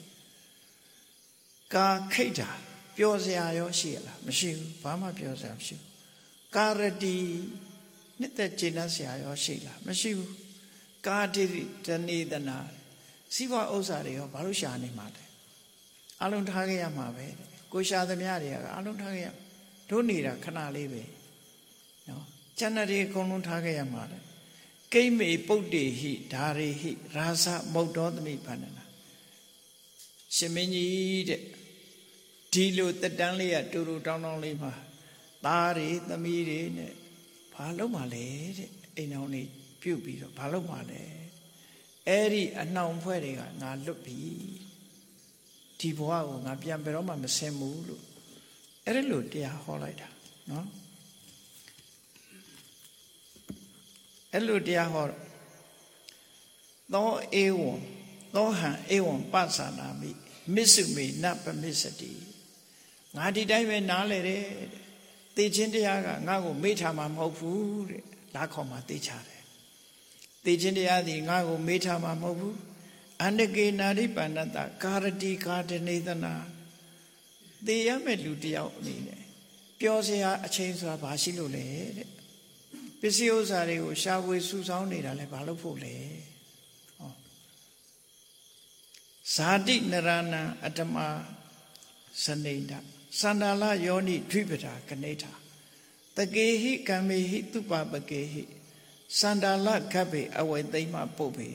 Ka Kaita Piozia Yoshila Mashu Pama Piozamshu Karadi Nita Jinasia Yoshila Mashu Kadi Danidana Siva Osario Barushani Mate Alun Tagia Mabe Gusha the Miaria Alun Tagia Tunira Kanalibe no Janari Konun Tagia Mate Game me Bodi he Dari he Rasa Mododmi Panana Shemini Dilo the Danlia Turu Down Lima Dari the Miri Palomale in only Pupi Palomale Eri a noun wedding not lupi Tiboa Nabian Beroma Mesemu Erilu dear Holida no Elu dear hor no Ewon no han Ewon Pasanami Missumi Napa Missati Nadi Diamond Nale the Jindiaga Nago Metama Mofu Lacoma Tichare the Jindia the Nago Metama Mofu and again Nadi Panata Karati Kartanethana the Yamelutia Nine Piosia a change of Basilule Pisiosari shall we Susan Nidale Balopole Sadi Narana Atama Saneda Sandala Yoni Tripita Kaneta the Gehi Kamehi Tupa Bagehi Sandala Kabe away they ma Pope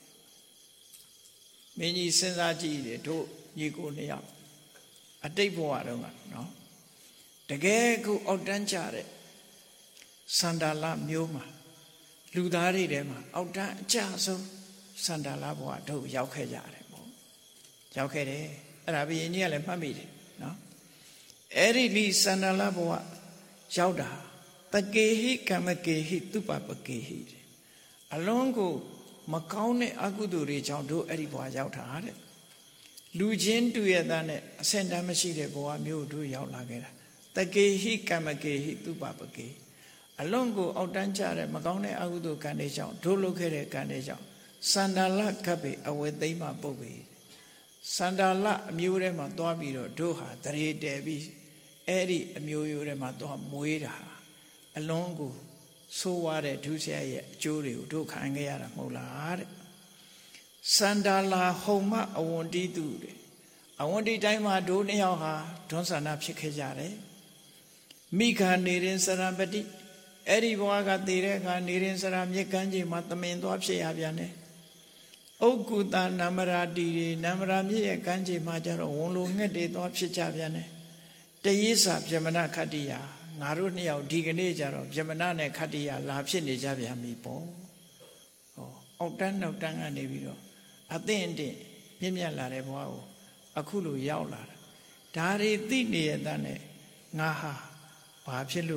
Many Sensaji to Yigunia a day for no the Gego Odanchare Sandala Muma Ludari Dema Odan Jaso Sandala Boa to Yaukejare Yaukere Arabi Nial and Pamidi no Eri Li Sandala Boa Yauda the Gehi Kamakehi Tupapakehi Alongo Macaune Aguduri Jaudo Eriboa Yautare Lujin to Yadane Sendamasi Boa Mu do Yaulagera the Gehi Kamakehi Tupapake Alongo Audanchare Macaune Agudu Candeja Dolocere Candeja Sandala Cabe away they ma bobe Sandala Murema Doabiro Doha Tare Devi Eri Murema Doa Muira Alongo so what a Tusia Jury do Kangayara Molar Sandala Homa I won't do it. I want the time I do Neha Tonsana Psikajare Mika Nirin Sarambati Eri Waga Direka Nirin Saram Yakanji Matamendo Apsiaviane Okuta Namara Diri Namarami Kanji Majaro Wonlung de Dopsiaviane Deisa Jamana Kadia Narunia Diganejaro Jamana Kadia Lapsin Javiami Po Otan of Tanga Neviro at the end Pimia Larebo Akulu Yaula Dari Dini Dane Naha Papilu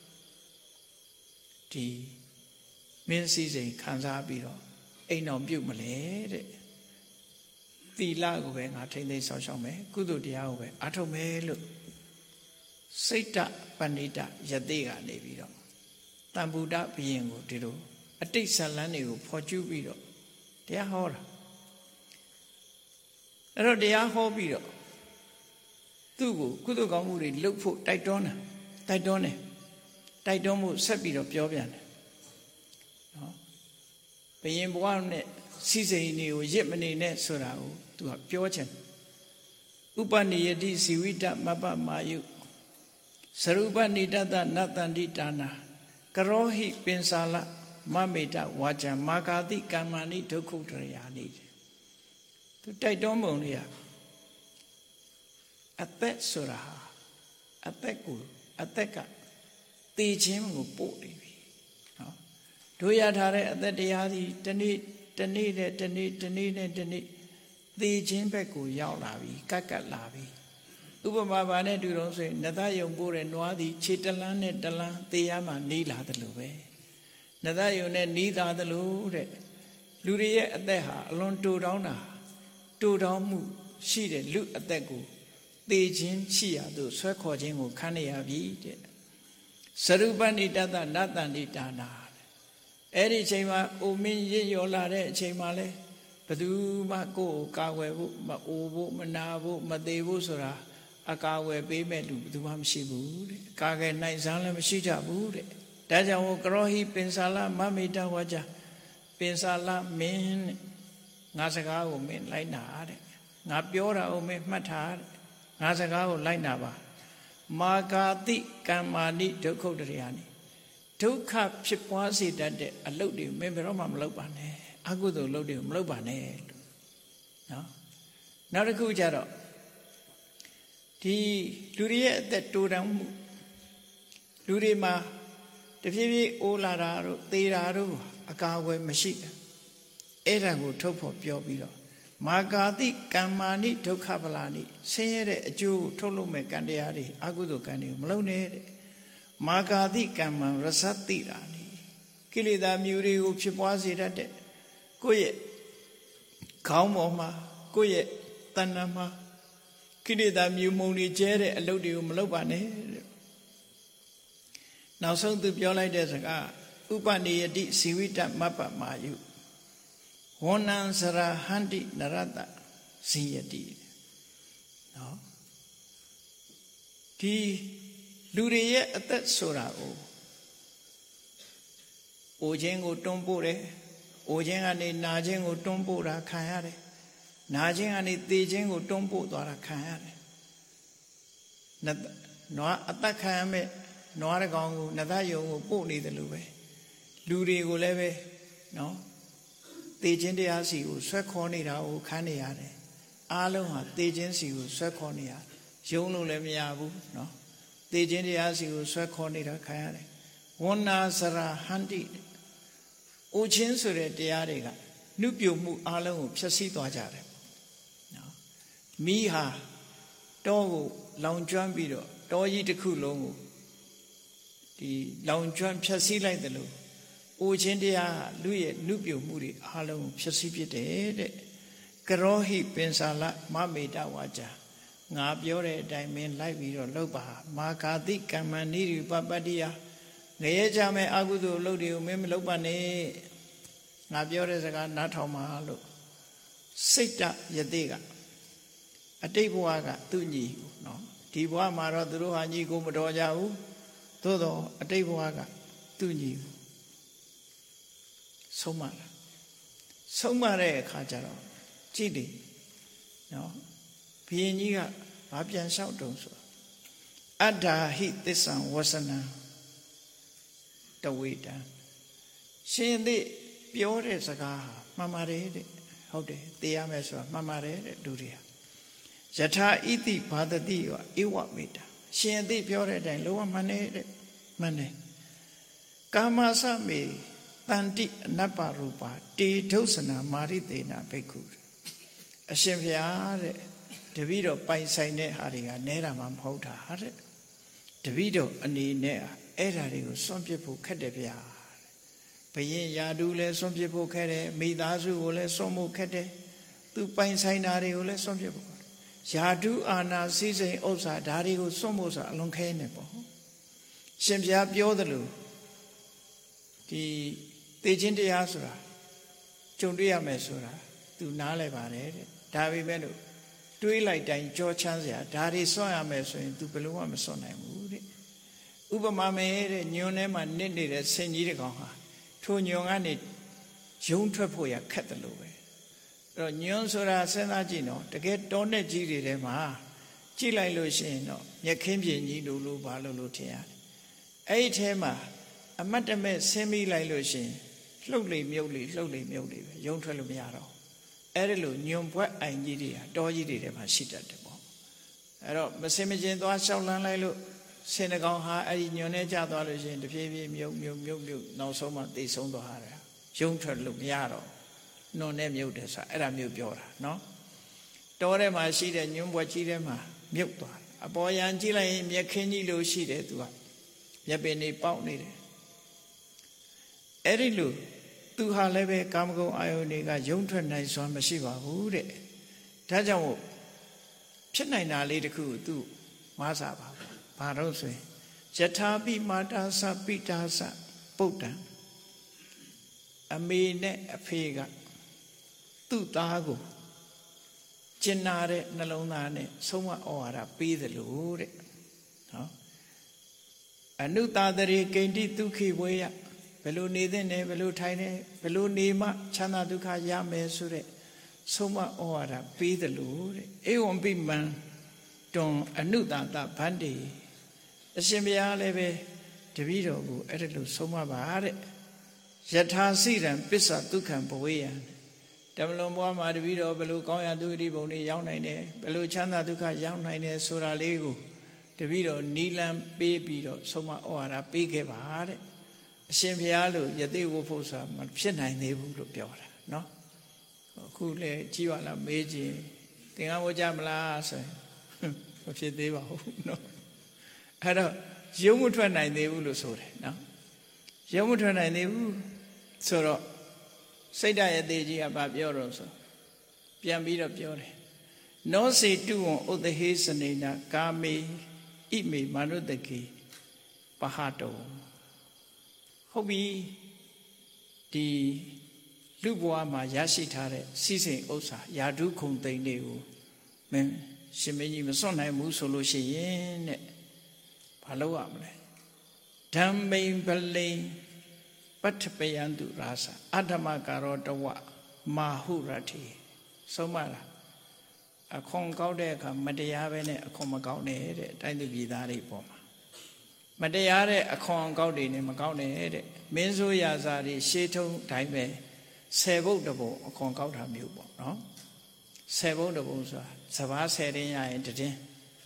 T Min season Kanzabiro Ain't no Bumale the Lago and I take the social me, Kudu Diawe, Atomelu Sita Panita Yadega Neviro Tambuda Piengo Dido, a tea salanio for Jubiro, dear horror. Ero dear hobby. Tugu, Kudu Gamuri, look for Titona, Titomu Sabiro Piovian. Paying one season you Yemeni net Surao to a Piochen. Upani Yedi Siwita Maba Mayu Saruba Nidada Natanditana Karohi Pensala Mamita Waja Magadi Kamani Tokutriani သူတိုက်တွန်းပုံလေးကအသက်ဆိုတာအသက်ကတည်ခြင်းကိုပို့နေပြီနော်တို့ရထားတဲ့အသက်တရားဒီတနေ့နဲ့တနေ့တည်ခြင်းဘက်ကိုရောက်လာပြီကတ်လာပြီဥပမာဘာနဲ့တူတော့ဆိုရင်နသယုံပို့တဲ့နွားသည်ခြေတလန်းနဲ့တလန်းသေရမှနီးလာတယ်လို့ပဲနသယုံနဲ့နီးသားတယ်လို့တဲ့လူတွေရဲ့အသက်ဟာအလွန်တူတောင်းမှုရှိတဲ့လူအသက်ကိုသေခြင်းရှိရသို့ဆွဲခေါ်ခြင်းကိုခံရရပြီတဲ့စရုပဏိတတနတန္တိတာနာအဲ့ဒီအချိန်မှာအိုမင်းရစ်ရော်လာတဲ့အချိန်မှာလဲဘယ်သူမှကိုယ်ကိုကာကွယ်ဖို့မအိုဖို့မနာဖို့မသေးဖို့ဆိုတာအကာအကွယ်ပေးမဲ့လူဘယ်သူမှမရှိဘူးတဲ့ကာကွယ်နိုင်စမ်းလည်းမရှိကြဘူးတဲ့ဒါကြောင့်ကရောဟိပင်စာလမမေတ္တဝါကြပင်စာလမင်းငါစကားကိုမင်းလိုက်နာတဲ့ငါပြောတာကိုမင်းမှတ်ထားတဲ့ငါစကားကိုလိုက်နာပါမာကာတိကမ္မာနိဒုက္ခတရယာနိဒုက္ခဖြစ်ပွားစေတတ်တဲ့အလုပ်တွေမင်းဘယ်တော့မှမလုပ်ပါနဲ့အကုသိုလ်လုပ်တွေကိုမလုပ်ပါနဲ့လို့နော်နောက်တစ်ခုကျတော့ဒီလူတွေရဲ့အသက်တိုးတောင်မှုလူတွေမှာတဖြည်းဖြည်းအိုးလာတာတို့သေတာတို့အကာအကွယ်မရှိဘူးအဲ့ဒါကိုထုတ်ဖို့ပြောပြီးတော့မာကာတိကမ္မာနိဒုက္ခပလာနိဆင်းရဲတဲ့အကျိုးကိုထုတ်လို့မဲ့ကံတရားတွေအကုသိုလ်ကံတွေကိုမလုပ်နဲ့တဲ့မာကာတိကမ္မံရသတိရာနိကိလေသာမျိုးတွေကိုဖြစ်ပွားစေတတ်တဲ့ကိုယ့်ရဲ့ခေါင်းပေါ်မှာကိုယ့်ရဲ့တဏ္ဍာမှာကိလေသာမျိုးမုံတွေကျဲတဲ့အလုပ်တွေကိုမလုပ်ပါနဲ့တဲ့နောက်ဆုံးသူပြောလိုက်တဲ့စကားဥပနိယတိဇီဝိတမပ္ပမာယုဝဏ္ဏံစရဟန္တိနရတဇိယတိနော်ဒီလူတွေရဲ့အသက်ဆိုတာကိုအိုခြင်းကိုတွန်းပို့တယ်အိုခြင်းကနေနာခြင်းကိုတွန်းပို့တာခံရတယ်နာခြင်းကနေသေခြင်းကိုတွန်းပို့သွားတာခံရတယ်နွားအသက်ခံရမဲ့နွားတကောင်ကိုနသယုံကိုပို့နေတယ်လို့ပဲလူတွေကိုလည်းပဲနော်သေခြင်းတရားစီကိုဆွဲခေါ်နေတာကိုခံနေရတယ်အားလုံးဟာသေခြင်းစီကိုဆွဲခေါ်နေရတယ်ယုံလို့လည်းမရဘူးနော်သေခြင်းတရားစီကိုဆွဲခေါ်နေတာခံရတယ်ဝဏ္ဏစရဟန္တိအိုခြင်းဆိုတဲ့တရားတွေကနှုတ်ပြမှုအားလုံးကိုဖျက်ဆီးသွားကြတယ်နော်မိဟာတောကိုလောင်ကျွမ်းပြီးတော့တောကြီးတစ်ခုလုံးကိုဒီလောင်ကျွမ်းဖျက်ဆီးလိုက်တယ်လို့အိုခြင်းတရားလူရဲ့နှုတ်ပြမှုတွေအားလုံးကိုဖျက်ဆီးပစ်တယ်တဲ့ကရောဟိပင်စာလမမေတ္တဝါကြငါပြောတဲ့အတိုင်းမင်းလိုက်ပြီးတော့လုပ်ပါမာကာတိကမ္မဏိရိပပတ္တိယငရဲကြမဲ့အကုသိုလ်လုပ်တွေကိုမင်းမလုပ်ပါနဲ့ငါပြောတဲ့စကားနားထောင်ပါလို့စိတ်တယတိကအတိတ်ဘဝကသူ့ညီနော်ဒီဘဝမှာတော့သူတို့ဟာညီကိုမတော်ကြဘူးသို့တော့အတိတ်ဘဝကသူ့ညီဆုံးမလာဆုံးမတဲ့အခါကျတော့ကြည့်တယ်နော်ဘုရင်ကြီးကဘာပြန်လျှောက်တုံးဆိုအတ္တာဟိသစ္ဆံဝဆနံတဝေတံရှင်သိပြောတဲ့စကားဟာမှန်ပါတယ်တဲ့ဟုတ်တယ်သိရမယ်ဆိုတာမှန်ပါတယ်တဲ့လူတွေဟာယထာဣတိဘာတတိဝဧဝမေတ္တာရှင်သိပြောတဲ့အတိုင်းလုံးဝမှန်တယ်တဲ့မှန်တယ်ကာမသမေတန္တိအနပ္ပရူပါတေဒုစနာမာရိသေနာဘိက္ခုအရှင်ဘုရားတဲ့တပည့်တော်ပိုင်ဆိုင်တဲ့ဟာတွေကနဲတာမှမဟုတ်တာတဲ့တပည့်တော်အနေနဲ့အဲ့ဓာတွေကိုစွန့်ပစ်ဖို့ခက်တယ်ဗျာဘုရင်ယာတုလည်းစွန့်ပစ်ဖို့ခက်တယ်မိသားစုကိုလည်းစွန့်ဖို့ခက်တယ်သူပိုင်ဆိုင်တာတွေကိုလည်းစွန့်ပစ်ဖို့ယာတုအာနာစည်းစိမ်ဥစ္စာဒါတွေကိုစွန့်ဖို့ဆိုတာအလွန်ခဲနေပေါ့ရှင်ဘုရားပြောသလိုဒီသေခြင်းတရားဆိုတာကြုံတွေ့ရမယ်ဆိုတာသူနားလဲပါတယ်တဲ့ဒါပေမဲ့လို့တွေးလိုက်တိုင်းကြောချမ်းစရာဒါတွေစွန့်ရမယ်ဆိုရင် तू ဘယ်လို့မှမစွန့်နိုင်ဘူးတဲ့ဥပမာမဲ့တဲ့ညွန်ထဲမှာနစ်နေတဲ့ဆင်ကြီးတစ်ကောင်ဟာထိုညွန်ကနေယုံထွက်ဖို့ရခက်တယ်လို့ပဲအဲ့တော့ညွန်ဆိုတာစဉ်းစားကြည့်နော်တကယ်တောနဲ့ကြီးတွေထဲမှာကြည့်လိုက်လို့ရှိရင်တော့မြက်ခင်းပြင်ကြီးလို့ဘာလို့ထင်ရတယ်အဲ့ဒီထဲမှာအမတ်တမဲ့ဆင်းမိလိုက်လို့ရှိရင်လှုပ်လေမြုပ်လေပဲယုံထွက်လို့မရတော့အဲ့ဒီလိုညွန်ဘွက်အိုင်ကြီးတွေဟာတောကြီးတွေထဲမှာရှိတတ်တယ်ပေါ့အဲ့တော့မစင်မကျင်သွားရှောက်လန်းလိုက်လို့စင်တကောင်ဟာအဲ့ဒီညွန်နေကြသွားလို့ရှိရင်တဖြည်းဖြည်းမြုပ်နောက်ဆုံးမှသိဆုံးသွားတာရုံထွက်လို့မရတော့နှွန်နဲ့မြုပ်တယ်ဆိုအဲ့ဒါမျိုးပြောတာနော်တောထဲမှာရှိတဲ့ညွန်ဘွက်ကြီးထဲမှာမြုပ်သွားအပေါ်ယံကြည့်လိုက်ရင်မြက်ခင်းကြီးလိုရှိတယ်သူကမြက်ပင်နေပေါက်နေတယ်အဲ့ဒီလိုသူဟာလည်းပဲကာမဂုဏ်အာယုန်တွေကယုံထွက်နိုင်စွာမရှိပါဘူးတဲ့ဒါကြောင့်ဖြစ်နိုင်တာလေးတခုသူမဆာပါဘူးဘာလို့ဆိုရင်ယထာပိမာတာသပိတာသပုဒ္ဒံအမေနဲ့အဖေကသူ့သားကိုကျင်နာတဲ့နှလုံးသားနဲ့ဆုံးမဩဝါဒပေးသလိုတဲ့နော်အနုတာတရေကိန္တိဒုက္ခိဝေယဘယ်လိုနေသင့်တယ်ဘယ်လိုထိုင်တယ်ဘယ်လိုနေမှချမ်းသာဒုက္ခရမယ်ဆိုတဲ့ဆုံးမဩဝါဒပေးသလိုတဲ့ဧဝံပိမံတွန်အနုတာတဗန္တိအရှင်ဘုရားလည်းပဲတပည့်တော်ကိုအဲ့ဒါလိုဆုံးမပါတဲ့ယထာစိရံပစ္ဆဒုက္ခံဘဝေယံတမလွန်ဘဝမှာတပည့်တော်ဘယ်လိုကောင်းရာဒုက္ခဘုံတွေရောက်နိုင်တယ်ဘယ်လိုချမ်းသာဒုက္ခရောက်နိုင်တယ်ဆိုတာလေးကိုတပည့်တော်နီလံပေးပြီးတော့ဆုံးမဩဝါဒပေးခဲ့ပါတဲ့အရှင်ဘုရားလို့ယသိဝဖို့ဆိုတာမဖြစ်နိုင်သေးဘူးလို့ပြောတာနော်အခုလေကြီးပါလားမေးကြည့်သင်္ကန်းဝကြမလားဆိုရင်မဖြစ်သေးပါဘူးနော်အဲ့တော့ရုံမထွက်နိုင်သေးဘူးလို့ဆိုတယ်နော်ရုံမထွက်နိုင်သေးဘူးဆိုတော့စိတ်ဓာတ်ရဲ့သေးကြီးကဘာပြောတော့ဆိုပြန်ပြီးတော့ပြောတယ်နောစေတုဝံဥဒဟေစနေနာကာမေဣမေမနုတကေပဟတောဟုတ်ပြီဒီလူဘဝမှာရရှိထားတဲ့စီးစိမ်ဥစ္စာယာဓုခုံသိမ့်တွေကိုမင်းရှင်မင်းကြီးမစွန့်နိုင်ဘူးဆိုလို့ရှိရင်တဲ့ဘာလုပ်ရမလဲဓမ္မိန်ပလိန်ပတ္ထပယံတုရာသအဓမ္မကာရောတဝမာဟုရတိဆုံးမလားအခွန်ကောက်တဲ့အခါမတရားပဲနဲ့အခွန်မကောက်နဲ့တဲ့တိုင်းသူပြည်သားတွေပေါ်မှာမတရားတဲ့အခွန်ကောက်တွေနဲ့မကောက်နဲ့တဲ့မင်းဆိုးရာဇာတွေရှေးထုံးတိုင်းပဲ10ဘုတ်တဘုံအခွန်ကောက်တာမျိုးပေါ့နော်10ဘုတ်တဘုံဆိုတာစဘာ10တင်းရရင်တတင်း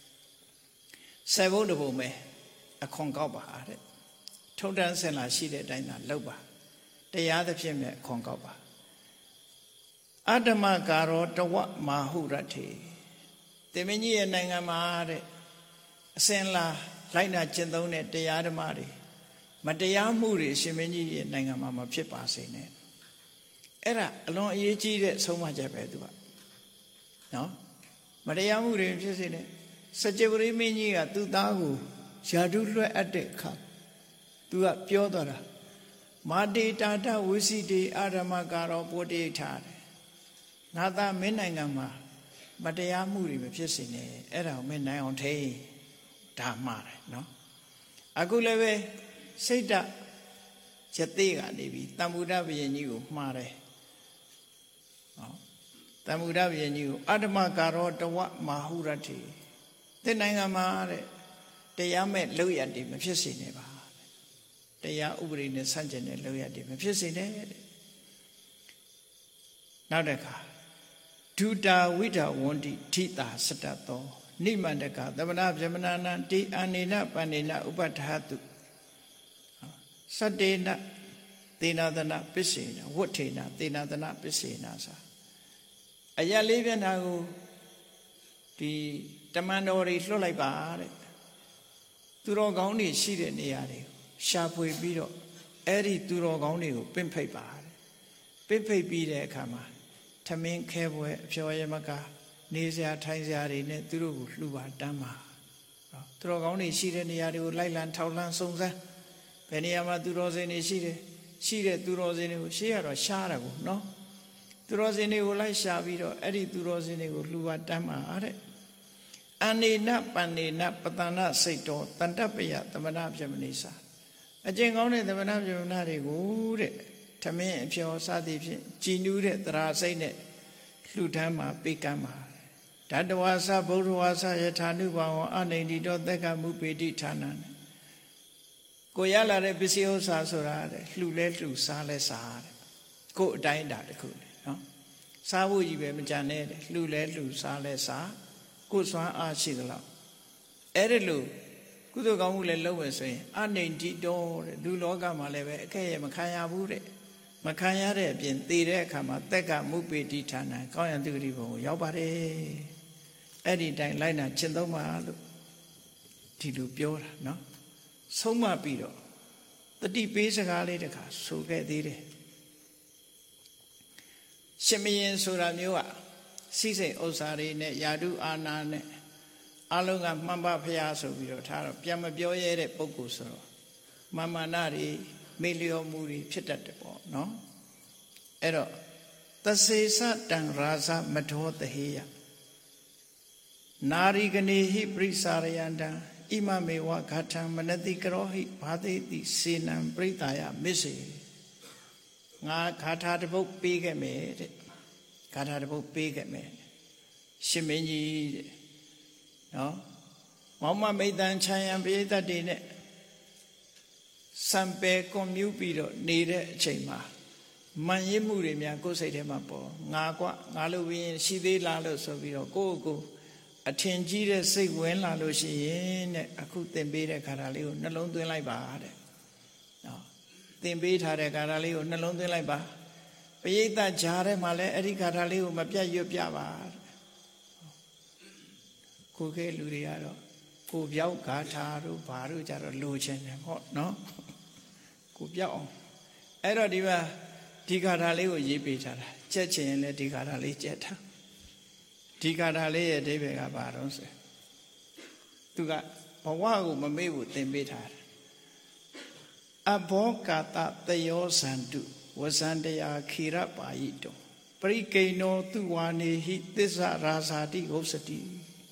10ဘုတ်တဘုံပဲအခွန်ကောက်ပါတဲ့ထုံတန်းစင်လာရှိတဲ့အတိုင်းသာလုပ်ပါတရားသဖြင့်ပဲအခွန်ကောက်ပါအတ္တမကာရောတဝမာဟုရထေတင်မင်းကြီးရဲ့နိုင်ငံမှာတဲ့အစင်လာလိုက်နာကျင့်သုံးတဲ့တရားဓမ္မတွေမတရားမှုတွေရှင်မင်းကြီးရဲ့နိုင်ငံမှာမဖြစ်ပါစေနဲ့အဲ့ဒါအလွန်အရေးကြီးတဲ့ဆုံးမချက်ပဲသူကနော်မတရားမှုတွေဖြစ်စေနဲ့စကြဝဠာမင်းကြီးကသူ့သားကိုယာဓုလွှဲအပ်တဲ့အခါသူကပြောသွားတာမာတေတာတဝိစီတေအာရမကာရောပုတ္တိထားတယ်ငါသားမင်းနိုင်ငံမှာမတရားမှုတွေမဖြစ်စေနဲ့အဲ့ဒါကိုမင်းနိုင်အောင်ထိဒါမှားတယ်နော်အခုလည်းပဲစိတ်ဓာတ်ယသိကနေပြီးတမ္မုဒ္ဒဘယင်ကြီးကိုမှားတယ်နော်တမ္မုဒ္ဒဘယင်ကြီးကိုအတ္တမကာရောတဝမာဟုရတိသင်နိုင်ငံမှာတဲ့တရားမဲ့လောက်ရတည်မဖြစ်စေနဲ့ပါတရားဥပဒေနဲ့ဆန့်ကျင်တဲ့လောက်ရတည်မဖြစ်စေနဲ့တဲ့နောက်တစ်ခါဒုတာဝိဒဝန္တိထိတာစတတ်သောနိမန္တကသမဏဗြဟ္မဏနာတိအာနေနပန္နေနဥပဋ္ဌာတုစတေနသေနာသနာပစ္စေနဝဋ္ဌေနသေနာသနာပစ္စေနစာအရာလေးပြန်တာကိုဒီတမန်တော်တွေလွှတ်လိုက်ပါတဲ့သူတော်ကောင်းတွေရှိတဲ့နေရာတွေရှာဖွေပြီးတော့အဲ့ဒီသူတော်ကောင်းတွေကိုပင့်ဖိတ်ပါတဲ့ပင့်ဖိတ်ပြီးတဲ့အခါမှာထမင်းခဲပွဲအဖျော်ရမကနေစရာထိုင်စရာတွေနဲ့သူတို့ကိုလှူပါတမ်းပါသူတော်ကောင်းတွေရှိတဲ့နေရာတွေကိုလိုက်လံထောက်လန်းစုံစမ်းဘယ်နေရာမှာသူတော်စင်တွေရှိတဲ့သူတော်စင်တွေကိုရှေ့ရတော့ရှားတာကိုနော်သူတော်စင်တွေကိုလိုက်ရှာပြီးတော့အဲ့ဒီသူတော်စင်တွေကိုလှူပါတမ်းပါတဲ့အန္နေနပန္နေနပတနာစိတ်တော်တန်တပယသမဏဗြဟ္မဏိစာအကျင့်ကောင်းတဲ့သမဏဗြဟ္မဏတွေကိုတဲ့ထမင်းအဖျော်စသည်ဖြင့်ကြည်နူးတဲ့သရာစိတ်နဲ့လှူဒန်းမှာပေးကမ်းမှာဓတ္တဝါစဗုဒ္ဓဝါစယထာနုဘာဝအနိန္တိတောသက္ကမုပေတိဌာနံကိုရလာတဲ့ပစ္စည်းဥစ္စာဆိုတာတဲ့လှူလဲလှူစားလဲစားတဲ့ကိုယ်အတိုင်းအတာတစ်ခုနော်စားဖို့ကြီးပဲမကြံနဲ့လှူလဲလှူစားလဲစားကိုယ်စွမ်းအားရှိသလောက်အဲ့ဒီလိုကုသိုလ်ကောင်းမှုလည်းလုပ်ရဆိုရင်အနိဋ္ဌိတောတဲ့လူလောကမှာလည်းပဲအခက်ရမခံရဘူးတဲ့မခံရတဲ့အပြင်သေတဲ့အခါမှာတက်ကမုပိဋိဌာနံကောင်းရန်သူဂတိဘုံကိုရောက်ပါတယ်အဲ့ဒီတိုင်လိုက်နာကျင့်သုံးပါလို့ဒီလိုပြောတာနော်ဆုံးမပြီးတော့တတိပေးစကားလေးတခါဆိုခဲ့သေးတယ်ရှင်မင်းဆိုတာမျိုးကစိစိတ်ဥစ္စာတွေနဲ့ယာတုအာနာနဲ့အလုံးကမှန်ပါဖျားဆိုပြီးတော့ထားတော့ပြန်မပြောရတဲ့ပုဂ္ဂိုလ်ဆိုတော့မာနတွေမေလျော်မှုတွေဖြစ်တတ်တယ်ပေါ့နော်အဲ့တော့သစေစတံရာဇမထောတဟေယနာရိကနေဟိပရိစာရယန္တံဣမမေဝဂါထံမနတိကရောဟိဘာတိတိစေနံပရိတာယမစ္စေငါဂါထာတစ်ပုဒ်ပေးခဲ့မယ်တဲ့ဂါထာတစ်ပုဒ်ပေးခဲ့မယ်ရှင်မင်းကြီးတဲ့နော်မောင်မမိတ်တန်ချမ်းရံပရိသတ်တွေနဲ့စံပယ်ကွန်မြူပြီးတော့နေတဲ့အချိန်မှာမန်ရစ်မှုတွေများကိုယ်စိတ်ထဲမှာပေါ်ငါကွငါလိုပြီးရှိသေးလားလို့ဆိုပြီးတော့ကိုယ့်ကိုအထင်ကြီးတဲ့စိတ်ဝင်လာလို့ရှိရင်တဲ့အခုသင်ပေးတဲ့ခါတာလေးကိုနှလုံးသွင်းလိုက်ပါတဲ့နော်သင်ပေးထားတဲ့ခါတာလေးကိုနှလုံးသွင်းလိုက်ပါပရိသတ်ကြားထဲမှာလည်းအဲ့ဒီခါတာလေးကိုမပြတ်ရွတ်ပြပါကိုယ်ကလူတွေကတော့ကိုပြောက်ဂါထာတို့ဘာတို့ကြတော့လိုချင်တယ်ဟောနော်ကိုပြောက်အောင်အဲ့တော့ဒီမှာဒီဂါထာလေးကိုရေးပေးထားတာကြက်ချင်ရင်လည်းဒီဂါထာလေးကြက်ထားဒီဂါထာလေးရဲ့အဓိပ္ပာယ်ကဘာတော့ဆိုသူကဘဝကိုမမေ့ဘူးသင်ပေးထားတယ်အဘောကာတတယောဇန္တုဝဇန္တယာခိရပါယိတောပရိကိဏောသူဝါနေဟိသစ္စာရာဇာတိဟုတ်စတိ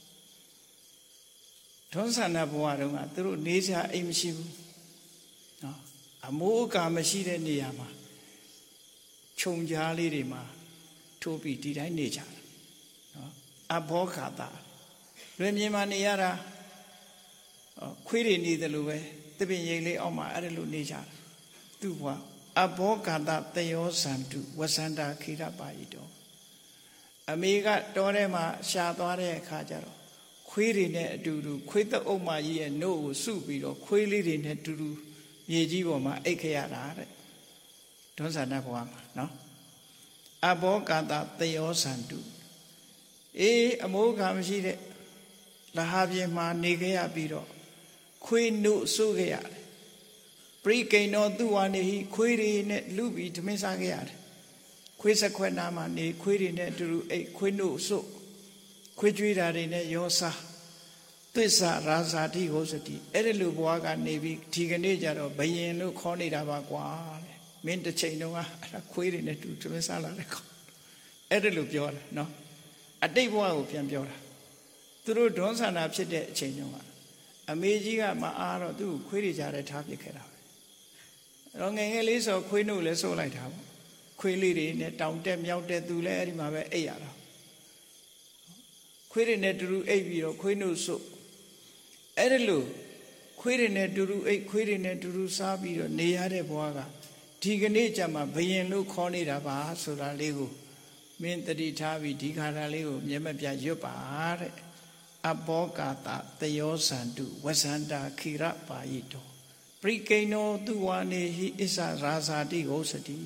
ထုံးစံတဲ့ဘဝတုန်းကသူတို့နေစရာအိမ်မရှိဘူးနော်အမိုးအကာမရှိတဲ့နေရာမှာခြုံကြားလေးတွေမှာထိုးပြီးဒီတိုင်းနေကြတာနော်အဘောခါတာလွင်မြင်မှာနေရတာခွေးတွေနေတယ်လို့ပဲတပင်ရိပ်လေးအောက်မှာအဲ့ဒါလိုနေကြတာသူ့ဘဝအဘောခါတာတယောဇန္တုဝဇန္တာခိရပါယိတောအမေကတောထဲမှာရှာသွားတဲ့အခါကျတော့ခွေးတွေနဲ့အတူတူခွေးသက်အုပ်မကြီးရဲ့နှုတ်ကိုစုပြီးတော့ခွေးလေးတွေနဲ့တူတူမြေကြီးပေါ်မှာအိတ်ခရတာတဲ့ဒွန်းဆန္ဒဘဝမှာနော်အဘောကာတတယောဇန္တုအမိုးခါမရှိတဲ့လဟာပြင်မှာနေခဲ့ရပြီးတော့ခွေးနှုတ်စုခဲ့ရတယ်ပရိကိဏောသူဝါနေဟိခွေးတွေနဲ့လူပြီးဓမင်းစားခဲ့ရတယ်ခွေးစက်ခွက်နားမှာနေခွေးတွေနဲ့အတူတူအိတ်ခွေးနှုတ်စုခွေးကြွေးတာတွေနဲ့ရောစားသစ္စာရာဇာတိဟုတ်စတိအဲ့ဒီလိုဘဝကနေပြီးဒီကနေ့ကျတော့ဘယင်လို့ခေါ်နေတာပါကွာတဲ့မင်းတစ်ချိန်တုန်းကအဲ့ခွေးတွေနဲ့တူထမင်းစားလာတဲ့ခေါ်အဲ့ဒီလိုပြောတာနော်အတိတ်ဘဝကိုပြန်ပြောတာသူတို့ဒွန်းဆန္ဒဖြစ်တဲ့အချိန်တုန်းကအမေကြီးကမအားတော့သူ့ကိုခွေးတွေကြားထဲထားပစ်ခဲ့တာပဲအဲ့တော့ငယ်ငယ်လေးဆိုခွေးနှုတ်လည်းစိုးလိုက်တာပေါ့ခွေးလေးတွေနဲ့တောင်တက်မြောက်တက်သူလည်းအဲ့ဒီမှာပဲအိပ်ရတာခွေးတွေနဲ့တူတူအိပ်ပြီးတော့ခွေးနှုတ်ဆုပ်အဲ့ဒါလို့ခွေးတွေနဲ့တူတူအိပ်ခွေးတွေနဲ့တူတူစားပြီးတော့နေရတဲ့ဘဝကဒီကနေ့ကျမှဘယင်လို့ခေါ်နေတာပါဆိုတာလေးကိုမင်းတတိထားပြီးဒီခါတာလေးကိုမျက်မပြရွတ်ပါတဲ့အဘောကာတတယောဇန္တုဝဇန္တာခိရပါယိတောပရိကိဏောသူဝါနေဟိအစ္ဆရာဇာတိဟုတ်စတိ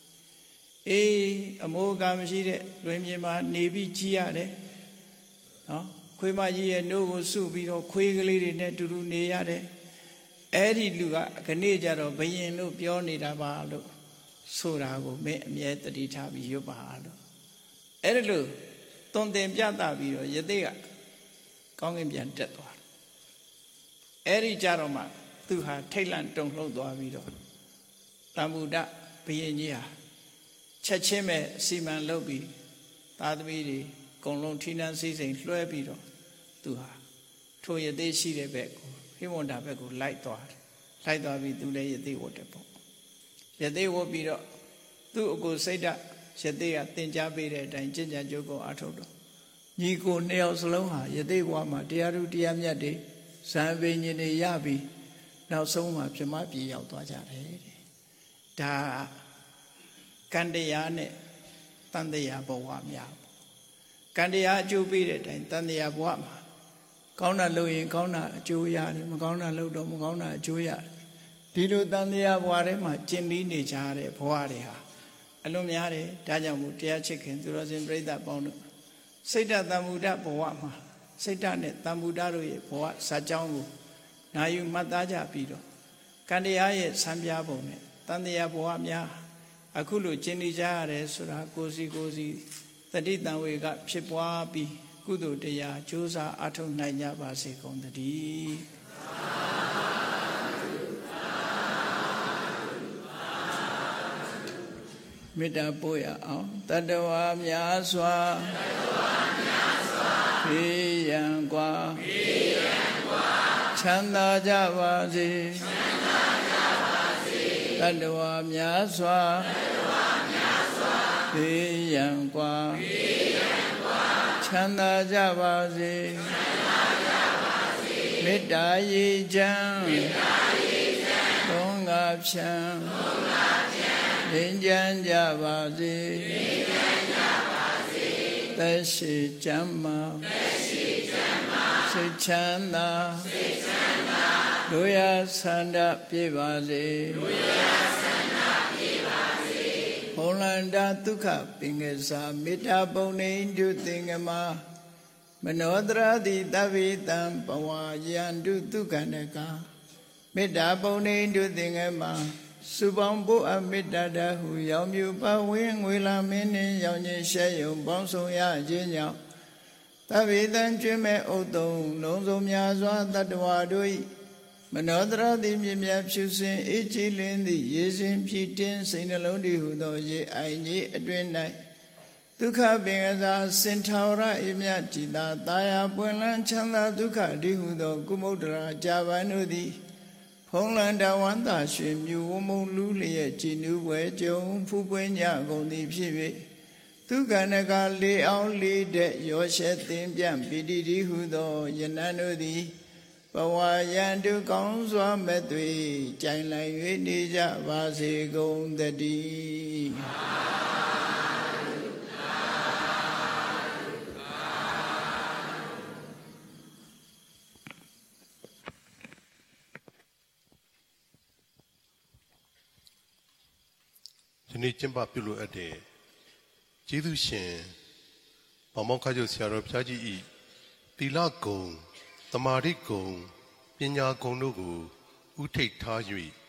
အမိုးကမရှိတဲ့လွင်ပြင်မှာနေပြီးကြီးရတယ်နော်ခွေးမကြီးရဲ့နှုတ်ကိုစုပြီးတော့ခွေးကလေးတွေနဲ့တူတူနေရတယ်အဲ့ဒီလူကခဏကြတော့ဘယင်လို့ပြောနေတာပါလို့ဆိုတာကိုမင်းအမြဲတတိထားပြီးရွတ်ပါလို့အဲ့ဒါလို့သွန်သင်ပြသပြီးတော့ယသိကကောင်းကင်ပြန်တက်သွားတယ်အဲ့ဒီကြတော့မှသူဟာထိတ်လန့်တုန်လှုပ်သွားပြီးတော့တမ္ဗုဒ္ဓဘယင်ကြီးဟာချက်ချင်းပဲစီမံလုပ်ပြီးသာသမီတွေအကုန်လုံးထိနှံစည်းစိမ်လွှဲပြီးတော့သူဟာထိုယသိရှိတဲ့ဘက်ကိုဟိမဝန္တာဘက်ကိုလိုက်သွားတယ်လိုက်သွားပြီးသူလည်းယသိဝတ်တယ်ပေါ့ယသိဝတ်ပြီးတော့သူ့အကိုစိတ်ဓာတ်ယသိကသင်ကြားပေးတဲ့အတိုင်းကျင့်ကြံကြိုးကိုအားထုတ်တော့ညီကိုနှစ်ယောက်စလုံးဟာယသိဘဝမှာတရားဓုတရားမြတ်တွေဇံပင်ရှင်တွေရပြီးနောက်ဆုံးမှာပြမပြေရောက်သွားကြတယ်တဲ့ဒါကံတရားနဲ့သန်တရားဘဝများကံတရားအကျိုးပေးတဲ့အတိုင်းတန်တရားဘဝမှာကောင်းတာလုပ်ရင်ကောင်းတာအကျိုးရတယ်မကောင်းတာလုပ်တော့မကောင်းတာအကျိုးရတယ်ဒီလိုတန်တရားဘဝထဲမှာကျင့်ပြီးနေကြရတဲ့ဘဝတွေဟာအလွန်များတယ်ဒါကြောင့်မို့တရားချစ်ခင်သူတော်စင်ပြိဿပေါင်းတို့စိတ်တတမ္မုဒ္ဒဘဝမှာစိတ်တနဲ့တမ္မုဒ္ဒတို့ရဲ့ဘဝဇာကြောင်းကိုနာယူမှတ်သားကြပြီးတော့ကံတရားရဲ့ဆံပြားပုံနဲ့တန်တရားဘဝများအခုလိုကျင့်နေကြရတယ်ဆိုတာကိုယ်စီတတိတံဝေကဖြစ်ပွားပြီးကုသိုလ်တရားကြိုးစားအထောက်နိုင်ကြပါစေကုန်သတည်းမေတ္တာပို့ရအောင်တတ္တဝါများစွာဖေးရန်กว่าချမ်းသာကြပါစေတတ္တဝါများစွာဖေးရန်กว่าချမ်းသာကြပါစေမေတ္တာရေချမ်းသုံးငါဖြံငြိမ်းချမ်းကြပါစေသက်ရှိချမ်းသာစိတ်ချမ်းသာတို့ရဆန္ဒပြေပါစေဘုံလန္တာဒုက္ခပင်ကစားမေတ္တာပုံနေတုသင်္ကမမနောတရာတိတဗ္ဗေတံဘဝယန္တုဒုက္ခနကမေတ္တာပုံနေတုသင်္ကမစုပေါင်းဖို့အမေတ္တာတဟုရောင်မြူပဝင်းငွေလာမင်းနှင့်ရောင်ချင်းရှဲယုံပေါင်းဆောင်ရခြင်းကြောင့်တဗ္ဗေတံကျွမ်းမဲ့ဥတုံလုံးစုံများစွာတတ္တဝါတို့၏မနောတရာတိမြမြဖြူစင်အေးကြည်လင်းသည့်ရေစင်ဖြည့်တင်းစိတ်နှလုံးတည်ဟုသောရေအိုင်ကြီးအတွင်၌ဒုက္ခပင်ကစားစင်ထာဝရအေမြจิตာတာယာပွင့်လန်းချမ်းသာဒုက္ခတည်ဟုသောကုမုဒ္ဒရာဂျာဗန်တို့သည်ဖုံးလန်းတဝန္တာရွှင်မြူဝမုံလူလျက်ကြည်နူးပွဲကြုံဖူးပွင့်ညကုန်သည်ဖြစ်၍ဒုက္ခနကလေးအောင်လေးတဲ့ရောရှဲသင်ပြန့်ပိတိတိဟုသောယနန်တို့သည်ဘဝယန္တုကောင်းစွာမဲ့သွေကြိုင်လိုက်၍နေကြပါစေကုန်သတည်းဒီနေ့ကျင့်ပပြုလို့အပ်တဲ့ကျေးဇူးရှင်ဘောင်မောင်ခါကျုပ်ဆရာတော်ဘုရားကြီးဤသီလဂုဏ်သမာဓိဂုဏ်ပညာဂုဏ်တို့ကိုဥထိတ်ထား၍